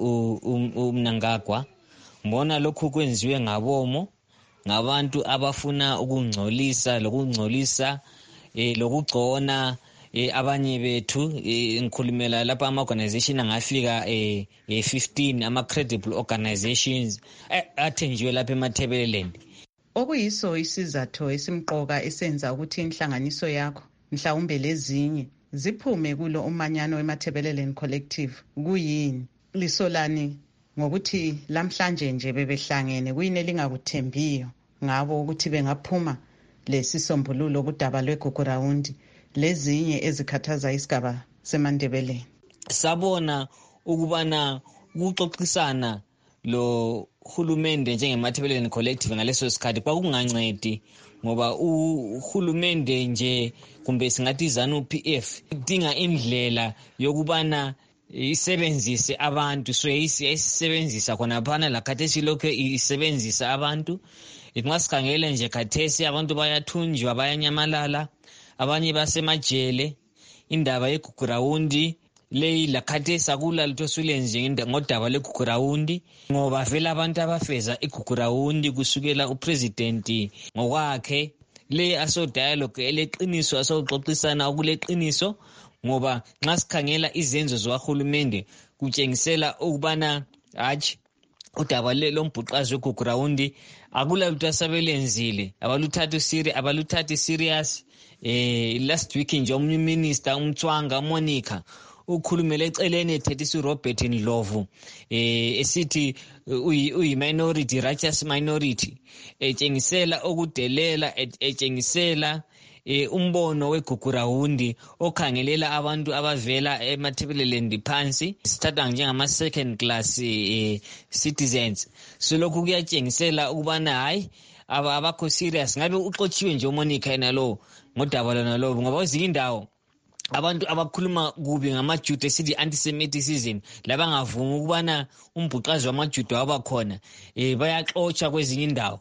uMnangagwa. Mbona lokhu kwenziwe ngabomo ngabantu abafuna ukungcolisa lokungcolisa eh lokugcona eh abanye bethu ngikhulumela lapha ama organization angafika eh fifteen ama credible organizations athenjiwe lapha eMatabeleland. Okuyiso isizathu esimqoka esenza ukuthi inhlanganiso yakho mhlawumbe lezinye ziphume kulo umanyano weMatabeleland Collective kuyini? Lisolani ngokuthi lamhlanje nje bebehlangene kuyini elingakuthembiyo ngabo ukuthi bengaphuma lesisombululo kudaba lweGugurawundi lezinye ezikhathaza isigaba seMandebele? Sabona ukubana ukuxoxisana lo hulumende njengeMatabeleland Collective ngaleso sikhathi kwakungancedi, ngoba uhulumende nje kumbe singathi ZANU P F idinga indlela yokubana isebenzise abantu so isebenzisa khona phana la khathesi lokho isebenzisa abantu. Nxa sikhangele nje khathesi abantu bayathunjwa bayanyamalala, abanye basemajele. Indaba yeGugurawundi leyi la khathesi akula lutho sulenje ngodaba leGugurawundi ngoba vele abantu abafeza iGugurawundi kusukela upresident ngokwakhe le aso dialogue eleqiniso asoxoxisana okuleqiniso ngoba nxa sikhangela izenzo zikahulumende kutshengisela ukubana hatshi udaba lombhuqazi weGugurawundi akula lutho asabelenzile abaluthatha serious abaluthatha serious. Eh last week nje omunye minister uMtswanga Monica ukhulumele eceleni ethethisa uRobert Ndlovu eh esithi uyi minority righteous minority etshengisela okudelela etshengisela eh umbono weGugurawundi okhangelela abantu abavela eMathebeleland phansi sithatha njengama second class eh, citizens. So lokhu kuyatshengisela ukubana hayi aba abakho serious ngabe uxotshiwe nje uMonica yena lo ngodaba lona lo ngoba ezinye indawo abantu abakhuluma kubi ngamaJuda esithi anti-Semitism labangavumi ukubana umbhuqazi wamaJuda wabakhona eh bayaxotsha kwezinye indawo.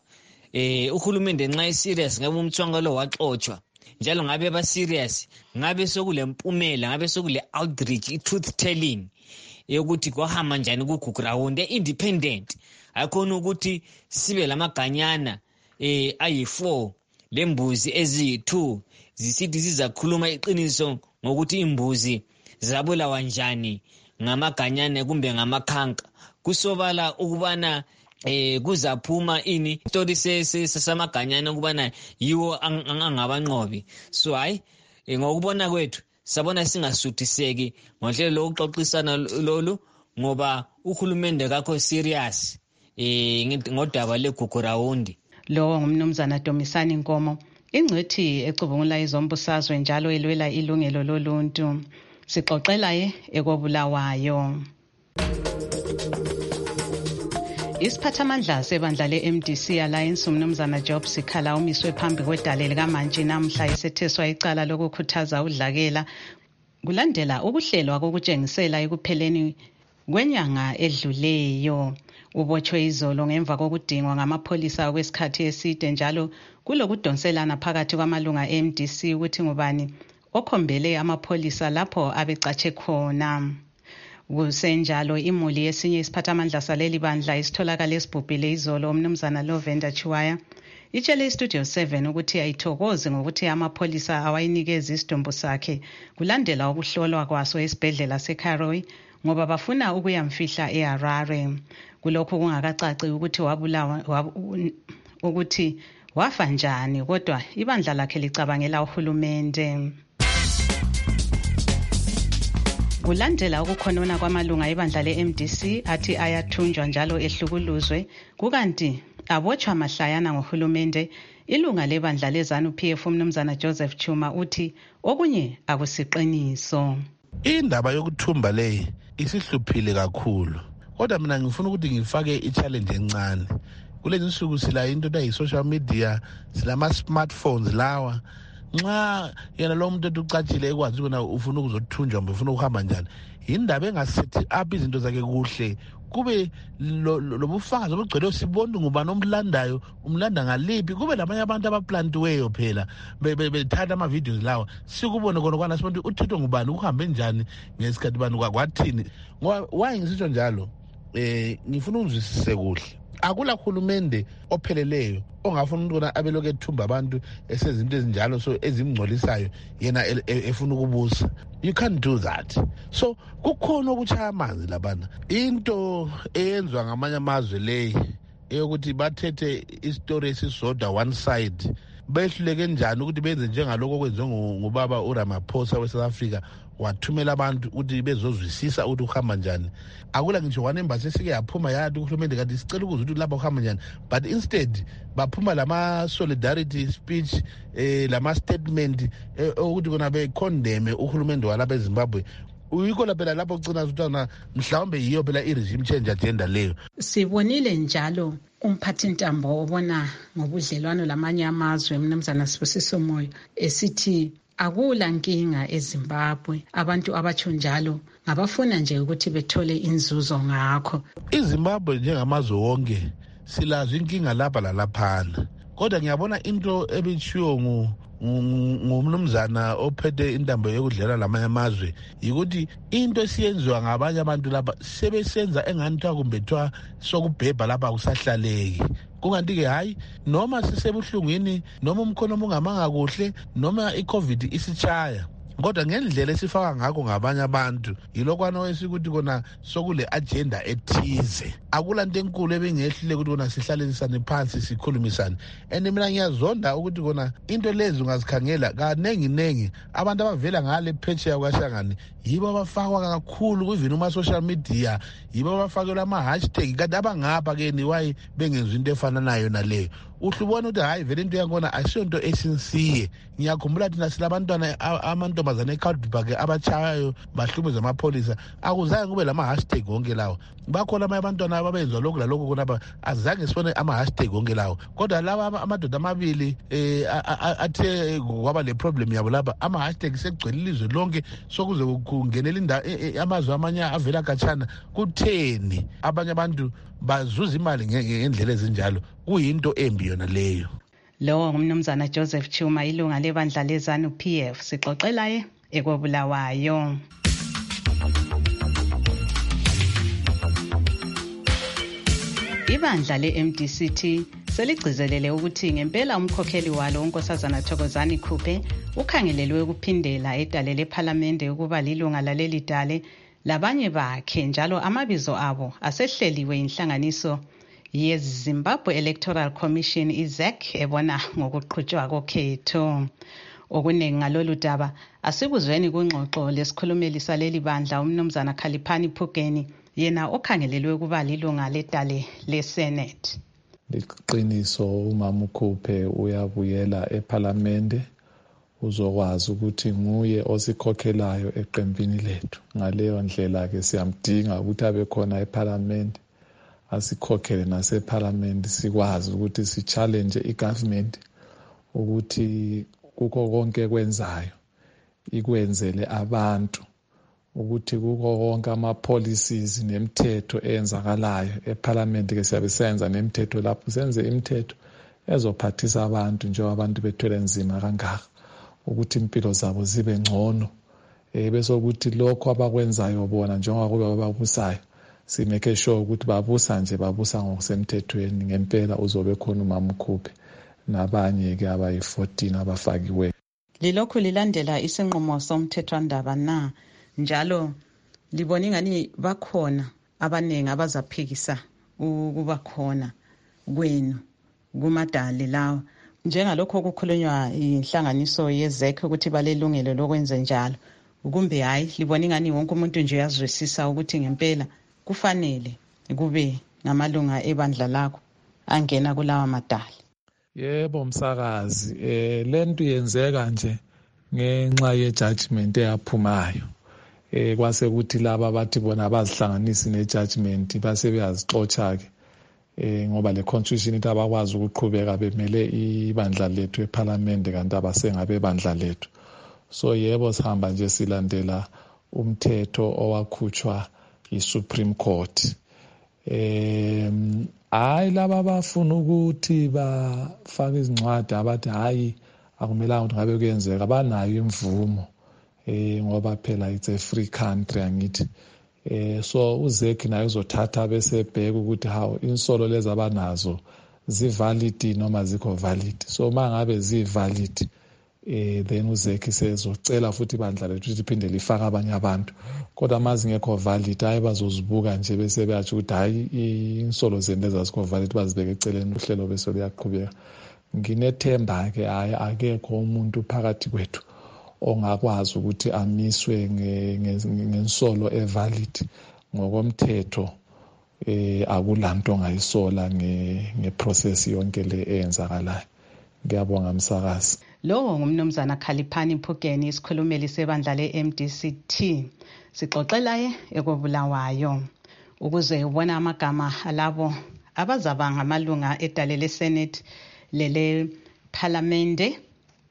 Eh uhulumende nxa eserious ngabe umthwanga lo waxotsha njalo ngabe ba serious ngabe sokulempumela ngabe sokule outreach i-truth telling yokuthi kwahamba njani kuGugurawundi independent akhona ukuthi sibe lamaganyana eh ayi four lembuzi ezi two zisithi sizakhuluma iqiniso ngokuthi imbuzi zabulawa njani ngamaganyane kumbe ngamakhanka kusobala ukubana eh kuzaphuma ini story sesamaganyane ukubana yiwo angabanqobi. So hayi ngokubona kwethu sabona singasuthiseki ngohlelo lokuxoxisana lolu ngoba uhulumende kakho serious eh ngodaba leGugurawundi. Lo ngumnumzana Domisani Nkomo, ingcithi ecubungula izombusazwe njalo elwela ilungelo loluntu. Sixoxela ye ekobulawayo. Isiphathamandla sebandla le-M D C Alliance umnumzana Job Sikhala umiswe phambi kwedale likaMantshi namhla esetheswa icala lokukhuthaza udlakela kulandela ukuhlelwa kokutshengisela ekupheleni kwenyanga edluleyo. Ubotshwe izolo ngemva kokudingwa ngamapholisa okwesikhathi eside njalo kulokudonselana phakathi kwamalunga e-M D C ukuthi ngubani okhombele amapholisa lapho abecatshe khona. Kusenjalo imuli yesinye isiphathamandla saleli bandla isitholakala esibhubhile izolo umnumzana Lovenda Chiwaya itshele iStudio seven ukuthi ayithokozi ngokuthi amapholisa awayinikeza isidumbu sakhe kulandela ukuhlolwa kwaso esibhedlela seKaroi ngoba bafuna ukuyamfihla eHarare. Kulokho kungakacaci ukuthi wabulawa wabu, ukuthi wafa njani kodwa ibandla lakhe licabangela uhulumende. Kulandela ukukhonona kwamalunga ebandla le-M D C athi ayathunjwa njalo ehlukuluzwe kukanti abotshwa mahlayana ngohulumende, ilunga lebandla leZANU-P F umnumzana Joseph Chuma uthi okunye akusiqiniso. Indaba yokuthumba le isihluphile kakhulu kodwa mina ngifuna ukuthi ngifake i-challenge encane. Kulezi nsuku sila into eyi-social media, silama smartphones lawa. Nxa yena lo muntu etucatshile ekwazi ukubona ufuna ukuzothunjwa mbe ufuna ukuhamba njani, indaba engasithi apha izinto zakhe kuhle kube lobufakazi obugcwele sibona ngubani omlandayo, umlanda ngaliphi, kube labanye abantu abaplantiweyo phela bethatha ama-videos lawa sikubone khona kwana sibona uthithwa ngubani ukuhambe njani ngesikhathi bani kwathini. Ngoba why ngisitsho njalo eh ngifuna ukuzwisise kuhle, akula hulumende opheleleyo ongafuna ukuthi abeloku ethumba abantu esezinto ezinjalo so ezimngcolisayo yena efuna ukubusa. You can't do that. So kukhona ukuchaya amanzi labana. Into eyenzwa ngamanye amazwe leyi eyokuthi bathethe istory esisodwa one side behluleke njani ukuthi benze njengaloko okwenziwe ngubaba uRamaphosa weSouth Africa wathumela abantu ukuthi bezozwisisa ukuthi uhamba njani. Akula ngisho one embassy esike yaphuma yathi uhulumende kanti sicela ukuzwa ukuthi lapha uhamba njani, but instead baphuma lama solidarity speech eh lama statement ukuthi kona be condemn uhulumende walapha eZimbabwe. Uyiko lapha lapho ugcina ukuthi mhlawumbe yiyo phela i-regime change agenda leyo. Sibonile njalo umphathi Ntambo obona ngobudlelwano lamanye amazwe umnumzana Sibusiso Moyo esithi akula nkinga eZimbabwe. Abantu abatsho njalo ngabafuna nje ukuthi bethole inzuzo ngakho. iZimbabwe njengamazwe wonke silazo inkinga lapha lalaphana, kodwa ngiyabona into ebitshiwo ngu ngumnumzana ophethe intambo yokudlela lamanye amazwe yikuthi into esiyenziwa ngabanye abantu lapha sebesenza engani kuthiwa kumbe kuthiwa sokubhebha lapha kusahlaleki. Kunganti-ke hayi noma sisebuhlungwini noma umkhono ungamanga kuhle noma i-COVID isitshaya, kodwa ngendlela esifaka ngakho ngabanye abantu yilokwana wesikuthi kona sokule agenda ethize. Akula nto enkulu ebengehlile ukuthi kona sihlalelisane phansi sikhulumisane. And mina ngiyazonda ukuthi kona into lezi ungazikhangela kanengi nengi abantu abavela ngale phetsheya kwaShangani yibo abafakwa kakhulu kwivini uma social media, yibo abafakelwa ama hashtag kanti abangapha ke ni wayi bengenza into efana nayo naleyo. Uhlubona ukuthi hayi vele into yakhona asiyonto esinsiye. Ngiyakhumbula thina silabantwana amantombazane eCloudberg abachayayo bahlumeza amapholisa, akuzange kube lama hashtag wonke lawo. Bakhona abanye abantwana ababenzwa lokhu lalokho khonapha azange sibone ama hashtag wonke lawo, kodwa laba amadoda amabili eh athe kwaba le problem yabo lapha ama hashtag sekugcwele ilizwe lonke sokuze kungenela indawo amazwe amanye avela khatshana. Kutheni abanye abantu bazuza imali ngendlela ezinjalo? Kuyinto embi yona leyo. Lo ngumnumzana Joseph Chuma, ilunga lebandla leZANU P F, sixoxela ye ekobulawayo. Ibandla le-M D C T seligcizelele ukuthi ngempela umkhokheli walo uNkosazana Thokozani Khuphe ukhangelelwe ukuphindela edale lephalamende ukuba lilunga laleli dale labanye bakhe, njalo amabizo abo asehleliwe inhlanganiso yeZimbabwe Electoral Commission I Z E C ebona ngokuqhutshwa kokhetho. Okuningi ngalolu daba asikuzweni kungxoxo lesikhulumeli saleli bandla umnumzana Khaliphani Phugeni, yena okhangelelwe ukuba lilunga ledale leSenate. Liqiniso umama uKhuphe uyabuyela ephalamende, uzokwazi ukuthi nguye osikhokhelayo eqembini lethu. Ngaleyo ndlela ke siyamdinga ukuthi abe khona ephalamende, asikhokhele nasephalamende, sikwazi ukuthi si-challenge i-government ukuthi kukho konke kwenzayo ikwenzele abantu, ukuthi kukho konke ama-policies nemithetho eyenzakalayo ephalamende ke siyabe senza nemithetho lapho senze imithetho ezophathisa abantu njengoba abantu bethwele nzima kangaka ukuthi impilo zabo zibe ngcono. Eh bese ukuthi lokho abakwenzayo bona njengoba kube ababusayo simeke sure ukuthi babusa nje babusa ngokusemthethweni. Ngempela uzobe khona umama uKhuphe nabanye ke abayi fourteen abafakiwe. Lilokhu lilandela isinqumo somthethwandaba na, njalo libona ingani bakhona abaningi abazaphikisa ukuba khona kwenu kumadale lawo, njengalokho okukhulunywa inhlanganiso yeZ E C ukuthi balelungelo lokwenza njalo, kumbe hayi libona ingani wonke umuntu nje uyazwisisa ukuthi ngempela kufanele kube ngamalunga ebandla lakho angena kulawa madala? Yebo msakazi, eh lento yenzeka nje ngenxa ye judgment eyaphumayo. Eh kwase ukuthi laba bathi bona bazihlanganisi ne judgment base beyazixotsha ke. Eh ngoba le constitution ithi abakwazi ukuqhubeka bemele ibandla lethu eParliament kanti abasengabe bandla lethu. So yebo sihamba nje silandela umthetho owakhutshwa iSupreme Court. Em hayi laba bafuna ukuthi bafake izincwadi abathi hayi akumelanga ukuthi ngabe kuyenzeka, banayo imvumo eh ngoba phela it's a free country angithi. Eh so uZ E C naye uzothatha bese bheka ukuthi how insolo lezi abanazo zivalid noma zikho valid. So mangabe zivalid eh then uZ E C sezocela futhi ibandla lethu ukuthi iphinde lifaka abanye abantu, kodwa mazingekho valid hayi bazozibuka nje bese beyathi ukuthi hayi insolo zenu lezi azikho valid bazibeke eceleni uhlelo bese luyaqhubeka. Nginethemba ke hayi akekho umuntu phakathi kwethu ongakwazi ukuthi amiswe ngensolo evalid ngokomthetho. Eh akulanto ongayisola ngeprocess yonke le eyenzakalayo. Ngiyabonga msakazi. Lo ngumnumzana Khaliphani Phugeni, isikhulumeli sebandla le-M D C T, sixoxela ye ekobulawayo. Ukuze ubona amagama alabo abazaba ngamalunga edale leSenate lele Parliamente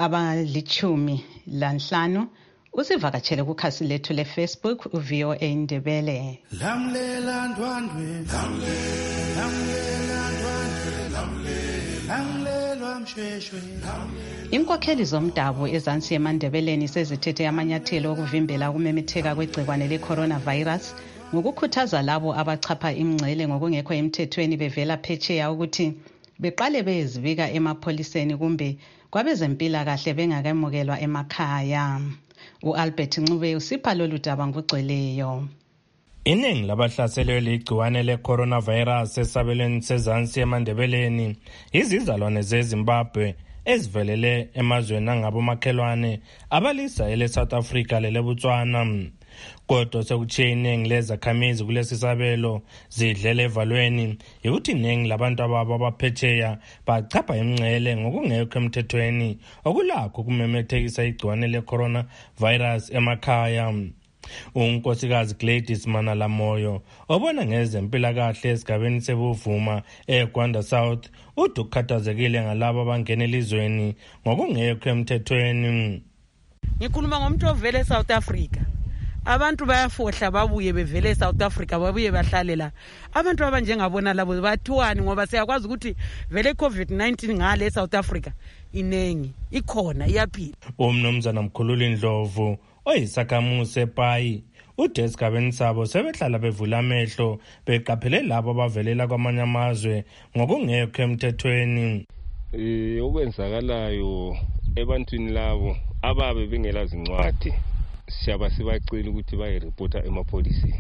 abalichumi lanhlanu usivakatshele kukhasi lethu le-Facebook u-V O A Ndebele. Lamlela ndwandwe, lamlela ndwandwe, lamlelwa mshweshwe. Inkokheli zomdabu ezansi emandebeleni sezithethe amanyathelo okuvimbela ukumemetheka kwegcikwane le-coronavirus ngokukhuthaza labo abachapha imngcele ngokungekho emthethweni bevela phetsheya ukuthi beqale bezibika emapholiseni kumbe kwabezempilakahle bengakamukelwa emakhaya. U-Albert Ncube usipha lolu daba ngokugcweleyo. Iningi labahlaselwe ligciwane le-coronavirus esabelweni sezansi emandebeleni izizalwane zeZimbabwe ezivelele emazweni angabomakhelwane abalisa ele-South Africa lele-Botswana. Kodwa sekutshiye iningi lezakhamizi kulesi sabelo zidlele evalweni yikuthi iningi labantu ababo abaphetsheya bachapha imngcele ngokungekho emthethweni okulakho kumemethekisa igciwane le-coronavirus emakhaya. Unkosikazi Gladys Manala Moyo obona ngezempilakahle esigabeni sebuvuma eGwanda South uthi ukhathazekile ngalabo abangena elizweni ngokungekho emthethweni. Ngikhuluma ngomuntu ovele eSouth Africa. Abantu bayafohla babuye bevele eSouth Africa babuye bahlale la. Abantu abanjengabona labo bathiwani ngoba siyakwazi ukuthi vele COVID nineteen ngale eSouth Africa inengi ikhona iyaphila. Umnumzana Mkhululi Ndlovu oyisakhamuzi ePayi uthi esigabeni sabo sebehlala bevula amehlo beqaphele labo abavelela kwamanye amazwe ngokungekho emthethweni. Eh okwenzakalayo ebantwini labo ababe bengela zincwadi siyaba sibacela ukuthi bayireporta emapholiseni.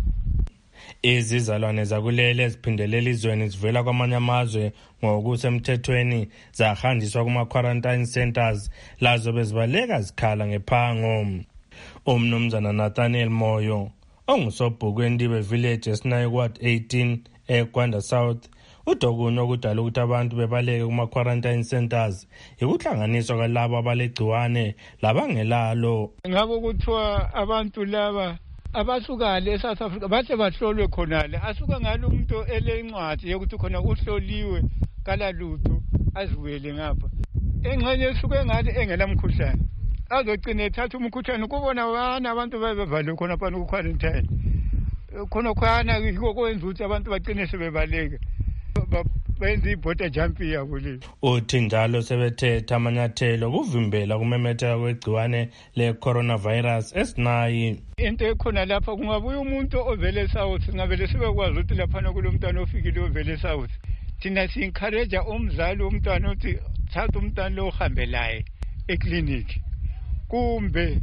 Izizalwane zakulele eziphindele elizweni zivela kwamanye amazwe ngokusemthethweni zahanjiswa kuma-quarantine centers lazo bezibaleka zikhala ngephango. Umnumzana Nathaniel Moyo ongusobhukweni Ndibe Village esinayo Ward eighteen eGwanda South udokunye okudala ukuthi abantu bebaleke kuma-quarantine centers ikuhlanganiswa kwalabo abalegciwane labangelalo. Ngabo kuthiwa abantu laba abasuka le South Africa bathe bahlolwe khonale asuka ngalo umuntu elencwadi yokuthi khona uhloliwe kala lutho aziwele ngapha engxenye esuke ngale engelamkhuhlane azogcina ethatha umkhuhlane kubona wana abantu bebevale khona phana ku quarantine khona khona yiko kwenza ukuthi abantu bagcine sebebaleka benza ibhoda jump yabo le. Uthi njalo sebethetha amanyathelo kuvimbela kumemetheka kwegciwane le-coronavirus esinayi. Into ekhona lapha kungabuya umuntu ovele South singavele sebekwazi ukuthi laphana kulomntwana ofikile ovele South thina si-encourage umzali womntwana ukuthi thatha umntwana lo uhambe laye eclinic kumbe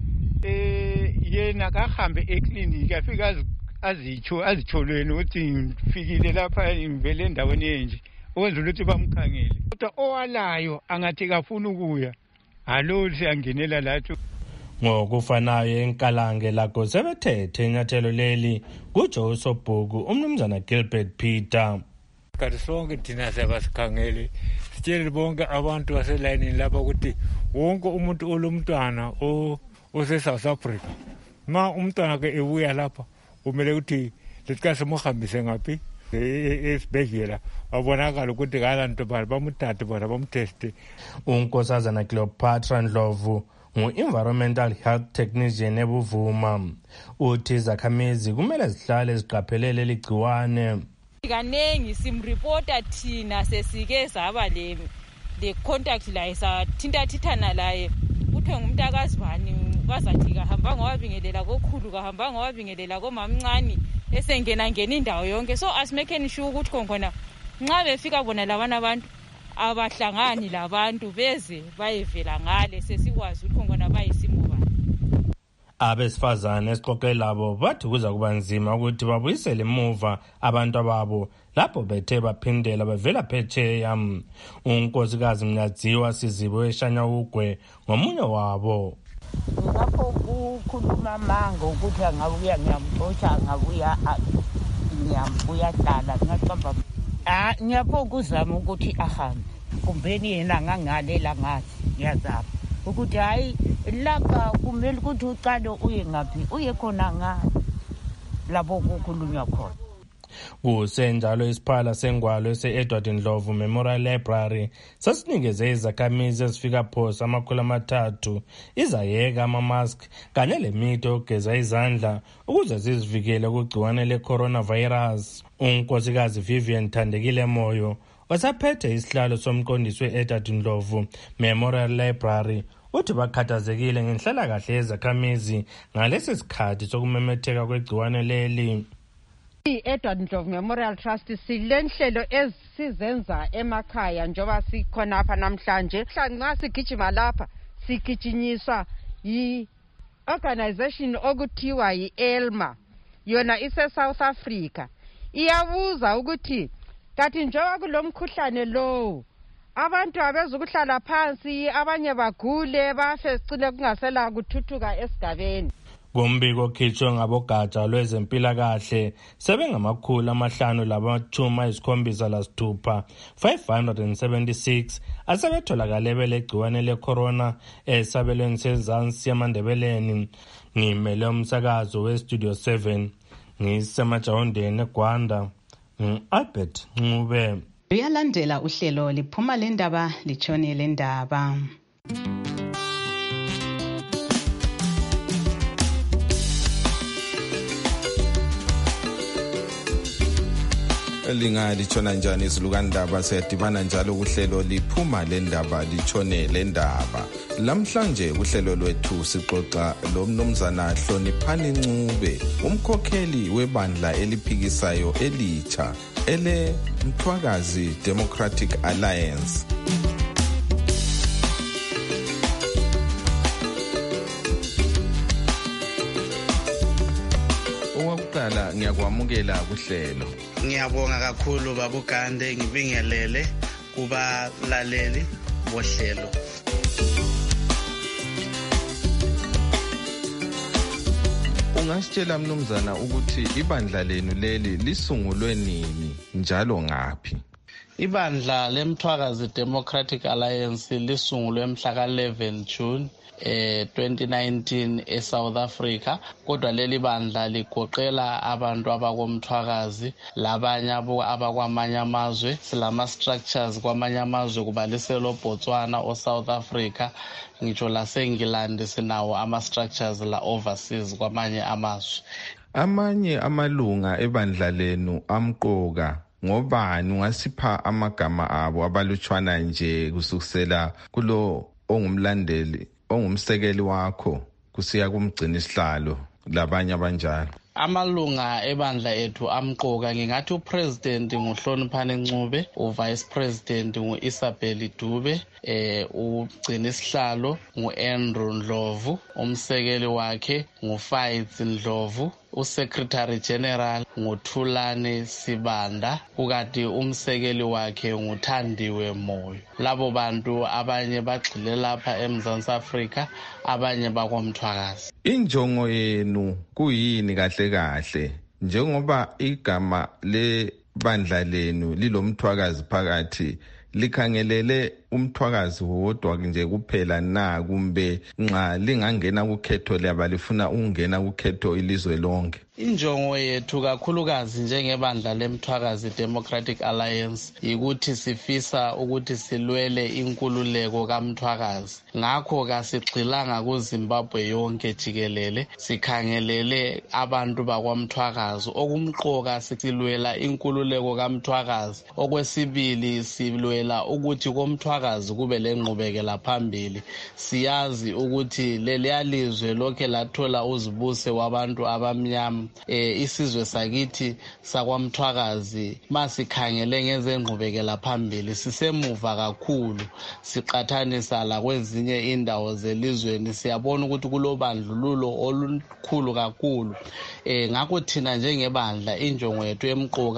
eh yena kahambe eclinic afika azitsho azitholweni ukuthi ngifikile lapha ngivele endaweni enje okwenza ukuthi bamkhangele kodwa owalayo angathi kafuna ukuya halo siyangenela lathu. Ngokufanayo enkalange lakho sebethethe inyathelo leli kutsho usobhuku umnumzana Gilbert Peter. Kanti sonke thina siyabasikhangele sitshele bonke abantu baselayinini lapha ukuthi wonke umuntu olumntwana ose-South Africa ma umntwana ke ebuya lapha umele ukuthi lesikhathi muhambise ngaphi esibhedlela wabonakala ukuthi kalanto bani bamuthathe bona bamteste. Unkosazana Cleopatra Ndlovu ngu-environmental health technician ebuvuma uthi izakhamizi kumele zihlale ziqaphelele ligciwane. Kanengi simreporta thina sesike zaba le le contact la sathinta thithana laye kuthiwe ngumuntu akazibani kwazathi kahamba ngowabingelela kokhulu kahamba ngowabingelela komamncane esengena ngena indawo yonke so asimaking sure ukuthi khona nxa befika bona labana abantu abahlangani labantu beze bayevela ngale sesikwazi ukuthi khona bayisimo bani. Abesifazane esixoxe labo bathi kuza kuba nzima ukuthi babuyisele emuva abantu ababo lapho bethe baphindela bevela phetsheya. Unkosikazi Mnyadziwa Sizibo eShanya Ugwe ngomunye wabo. Ngapho ukukhuluma manga ukuthi angabuya ngiyamxotsha angabuya ngiyambuya dala ngaqamba ah ngiyapho kuzama ukuthi ahambe kumbeni yena ngangalela ngathi ngiyazama ukuthi hayi lapha kumele ukuthi uqale uye ngaphi uye khona nga lapho kukhulunywa khona. Kusenjalo isiphala sengwalo ese-Edward Ndlovu Memorial Library sasinikeze izakhamizi ezifika phosa amakhulu amathathu izayeka amamask kanye lemithi yokugeza izandla ukuze zizivikele kugciwane le-coronavirus. Unkosikazi Vivian Thandekile Moyo wasaphethe isihlalo somqondisi we-Edward Ndlovu Memorial Library uthi bakhathazekile ngenhlalakahle yezakhamizi ngalesi sikhathi sokumemetheka kwegciwane leli. I-Edward Ndlovu Memorial Trust silenhlelo esizenza emakhaya njengoba sikhonapha namhlanje. Nxa sigijima lapha sigijinyiswa yi-organization okuthiwa yi-ELMA, yona ise-South Africa. Iyabuza ukuthi kathi njengoba kulomkhuhlane lowo abantu abezukuhlala phansi abanye bagule bafe sicile kungasela kuthuthuka esigabeni. Kumbiko khitshwe ngabogatsha lwezempilakahle sebengamakhulu amahlanu labathuma isikhombisa lasithupha five hundred seventy-six asebetholakale belegciwane le-corona esabelweni sezansi yamandebeleni. Ngimele umsakazo we-Studio seven ngisemajawondeni eGwanda ngi-Albert Ncube. Uyalandela uhlelo liphuma lendaba litshone lendaba. Linga litshona njani izilukandaba siyadibana njalo kuhlelo liphuma lendaba litshone lendaba. Lamhlanje kuhlelo lwethu sixoxa lomnumzana Hloniphani Ncube, umkhokheli webandla eliphikisayo elitsha ele Mthwakazi Democratic Alliance. Owakuqala ngiyakwamukela kuhlelo. Ngiyabonga kakhulu babugande, ngibingelele kubalaleli bohlelo. Ungasitshela mnumzana ukuthi ibandla lenu leli lisungulwe nini njalo ngaphi? Ibandla leMthwakazi Democratic Alliance lisungulwe mhla ka eleven June eh twenty nineteen eSouth Africa. Kodwa leli bandla ligoqela abantu abakomthwakazi labanye abakwamanye amazwe. Silama structures kwamanye amazwe kubaliselo Botswana o South Africa, ngitsho laseNgilandi sinawo ama structures la overseas kwamanye amazwe. Amanye amalunga ebandla lenu amqoka ngobani? Ungasipha amagama abo abalutshwana nje kusukisela kulo ongumlandeli ongumsekeli wakho kusiya kumgcina isihlalo labanye abanjalo? Amalunga ebandla ethu amqoka ngingathi upresident nguHloniphani Ncube, uvice president nguIsabel Dube, eh ugcina isihlalo nguAndrew Ndlovu, umsekeli wakhe nguFaitz Ndlovu, uSecretary General nguThulani Sibanda, ukati umsekeli wakhe nguthandiwe Moyo. Labo bantu abanye bagxile lapha eMzansi Afrika, abanye bakomthwakazi. Injongo yenu kuyini kahle kahle njengoba igama le bandla lenu lilomthwakazi phakathi? Likhangelele umthwakazi wodwa nje kuphela na kumbe nxa lingangena kukhetho labalifuna ukungena kukhetho ilizwe lonke? Injongo yethu kakhulukazi njengebandla leMthwakazi Democratic Alliance yikuthi sifisa ukuthi silwele inkululeko kaMthwakazi. Ngakho kasigxilanga kuZimbabwe yonke jikelele, sikhangelele abantu bakwaMthwakazi. Okumqoka silwela inkululeko kaMthwakazi. Okwesibili silwela ukuthi komthwakazi kube lenqubekela phambili. Siyazi ukuthi leliyalizwe lokhe lathola uzibuse wabantu abamnyama. Eh isizwe sakithi sakwaMthwakazi masikhangele ngezengqubekela phambili sisemuva kakhulu, siqathanisa la kwezinye indawo zelizweni siyabona ukuthi kulobandlululo olukhulu kakhulu. Eh ngakho thina njengebandla injongo yethu emqoka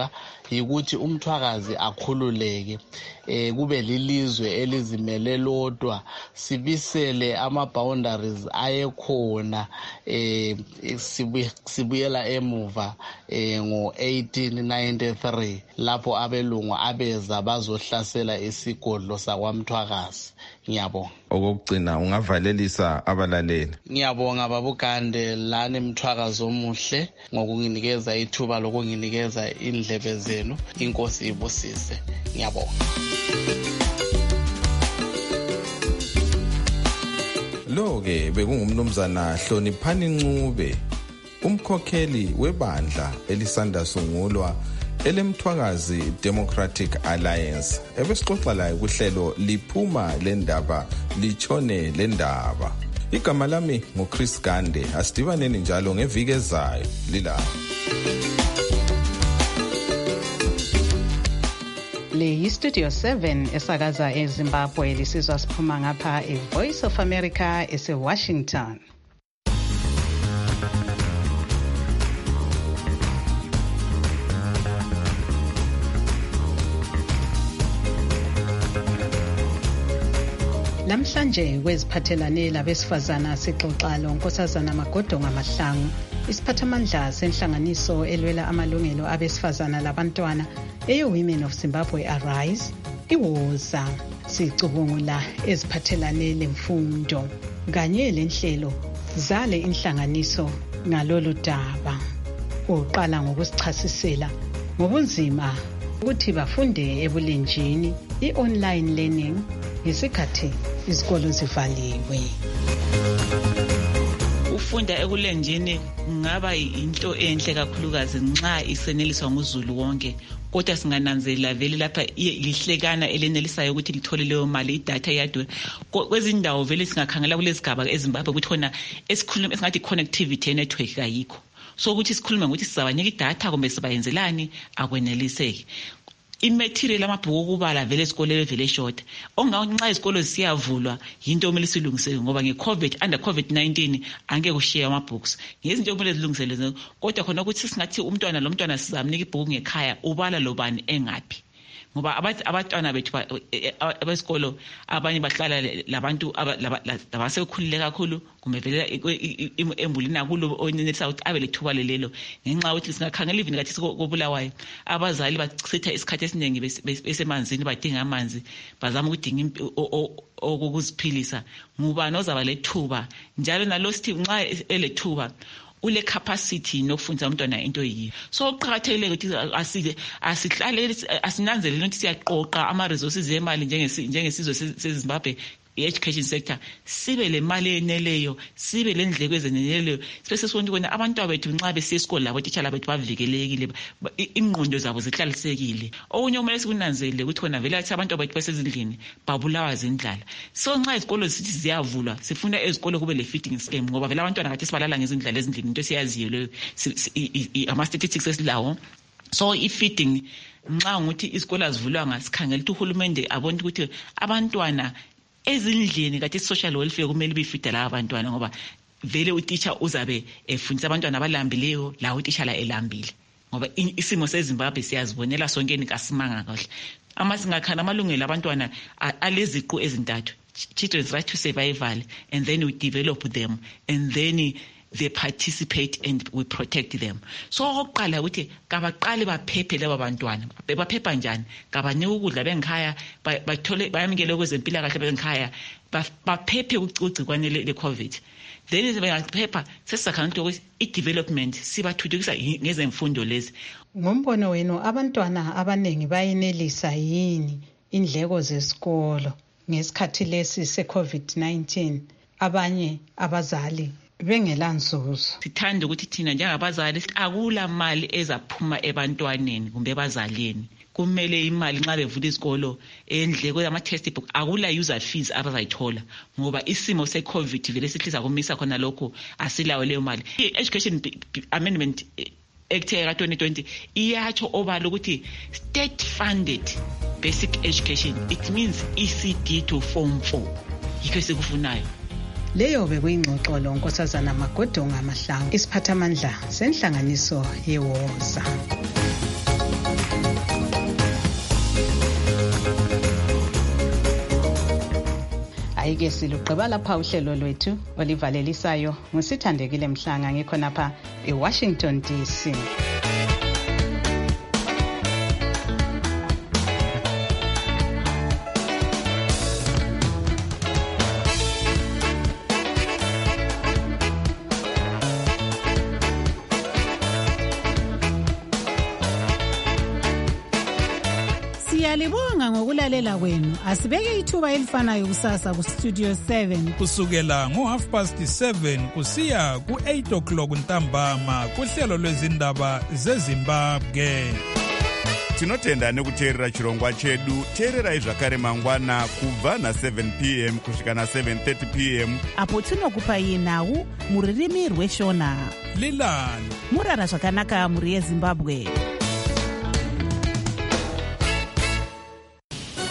yikuthi umthwakazi akhululeke, eh kube lilizwe elizimele lodwa, sibisele ama boundaries ayekhona, eh sibuyela emuva eh ngo eighteen ninety-three lapho abelungu abeza bazohlasela isigodlo sakwaMthwakazi. Ngiyabonga. Okugcina ungavalelisa abalaleli. Ngiyabonga babukande lani Mthwakazi omuhle ngokunginikeza ithuba lokunginikeza indlebe zenu. Inkosi ibusise. Ngiyabonga. Lo-ke bekungumnumzana Hloniphani Ncube, umkhokheli webandla elisanda sungulwa elemthwakazi Democratic Alliance. Ebesixoxa laye kuhlelo liphuma lendaba lichone lendaba. Igama lami nguChris Gande. Asidibaneni njalo ngeviki ezayo lila. Le yiStudio seven esakaza eZimbabwe, lisizwa siphuma ngapha eVoice of America eseWashington. Namhlanje kweziphathelane labesifazana sixoxa loNkosazana Magodonga Mahlangu, isiphathamandla senhlanganiso elwela amalungelo abesifazana labantwana eyo-Women of Zimbabwe Arise, iwoza. Sicubungula eziphathelane lemfundo kanye lenhlelo zale inhlanganiso ngalolu daba. Uqala ngokusichasisela ngobunzima ukuthi bafunde ebulenjini, i-online learning, ngesikhathi izikolo zivaliwe. Ukufunda ekulenjini ngaba into enhle kakhulukazi nxa iseneliswa nguzulu wonke, kodwa singananzelela vele lapha lihlekana elenelisayo ukuthi lithole leyo mali, idatha yadwe. Kwezindawo vele singakhangela kulezigaba eZimbabwe ukuthi khona esikhuluma esingathi connectivity network kayikho, so ukuthi sikhulume ngokuthi sizabanika idatha kumbe sibayenzelani akweneliseki. Imaterial amabhuku okubala vele esikoleni vele short, onganxa izikolo zisiyavulwa yinto omele silungisele ngoba ngeCovid under COVID nineteen angeke kushiye amabooks. Ngezinto omele zilungisele, kodwa khona ukuthi singathi umntwana lo mntwana sizamnika ibhuku ngekhaya ubala lobani engaphi, ngoba abantwana bethu abesikolo abanye bahlala labantu abasekhulile kakhulu kumbe vele embulini akulo onenelisa ukuthi abe lethuba lelo, ngenxa ukuthi singakhangela even kathi kobulawayo abazali bachitha isikhathi esiningi besemanzini badinga amanzi, bazama ukudinga okuziphilisa. Ngubani ozaba lethuba njalo nalo sithi nxa elethuba ule capacity nokufundisa umntwana into yiyo. So uqhakathekile ukuthi asike asihlale asinanzelele ukuthi siyaqoqa ama resources emali njengesizwe seZimbabwe i-education sector, sibe le mali eneleyo, sibe le ndleko ezeneleyo, sibese sonke kona abantwana bethu nxa besiya esikole labo titshala bethu bavikelekile, ingqondo zabo zihlalisekile. Okunye okumele sikunanzelele ukuthi khona vele athi abantwana bethu basezindlini babulawa zindlala. So nxa izikolo sithi ziyavulwa, sifuna ezikolo kube le feeding scheme ngoba vele abantwana kathi sibalala ngezindlala ezindlini, into siyaziyo leyo ama statistics esilawo. So i-feeding nxa ngokuthi izikolo azivulwa ngasikhangela ukuthi uhulumende abona ukuthi abantwana ezindlini kathi social welfare kumele bifida la abantwana, ngoba vele utitsha uzabe efundisa abantwana abalambileyo la utitsha la elambile, ngoba isimo seZimbabwe siyazibonela sonke nikasimanga kahle. Ama singakhana amalungelo abantwana aleziqu ezintathu: children's right to survival, and then we develop them, and then they participate and we protect them. So oqala ukuthi kabaqale baphephe laba bantwana. Bebaphepha njani? Kabanika ukudla bengikhaya, bathole bayamukele kwezempila kahle bengikhaya, baphephe ugcikwane leCovid. Then bengaphepha sesisakhanga ukuthi i-development sibathuthukisa ngezemfundo lezi. Ngombono wenu abantwana abanengi bayenelisa yini indleko zesikolo ngesikhathi lesi seCovid nineteen? Abanye abazali bengela nzuzo. Sithanda ukuthi thina njengabazali akula mali ezaphuma ebantwaneni kumbe ebazaleni. Kumele imali nxa bevula isikolo endleko yama textbook akula user fees abazayithola ngoba isimo seCovid vele sihlisa kumisa khona lokho asilawo leyo mali. I-Education Amendment Act ya twenty twenty iyatsho obala ukuthi state funded basic education, it means E C D to form four. Yikho sikufunayo. Leyo bekuyingxoxo loNkosazana Magodonga Mahlangu, isiphathamandla senhlanganiso yewoza. ayike silugqiba lapha uhlelo lwethu olivalelisayo ngusithandekile Mhlanga ngikhonapha eWashington D C. Siyalibonga ngokulalela kwenu. Asibeke ithuba elifanayo kusasa ku Studio seven kusukela ngo half past seven kusiya ku eight o'clock ntambama kuhlelo lwezindaba zeZimbabwe. Tinotenda nekuteerera chirongwa chedu. Teererai zvakare mangwana kubva na seven p m kusvika na seven thirty p m apo tinokupai nhau muririmi rweshona. Lilani murara zvakanaka muri yeZimbabwe.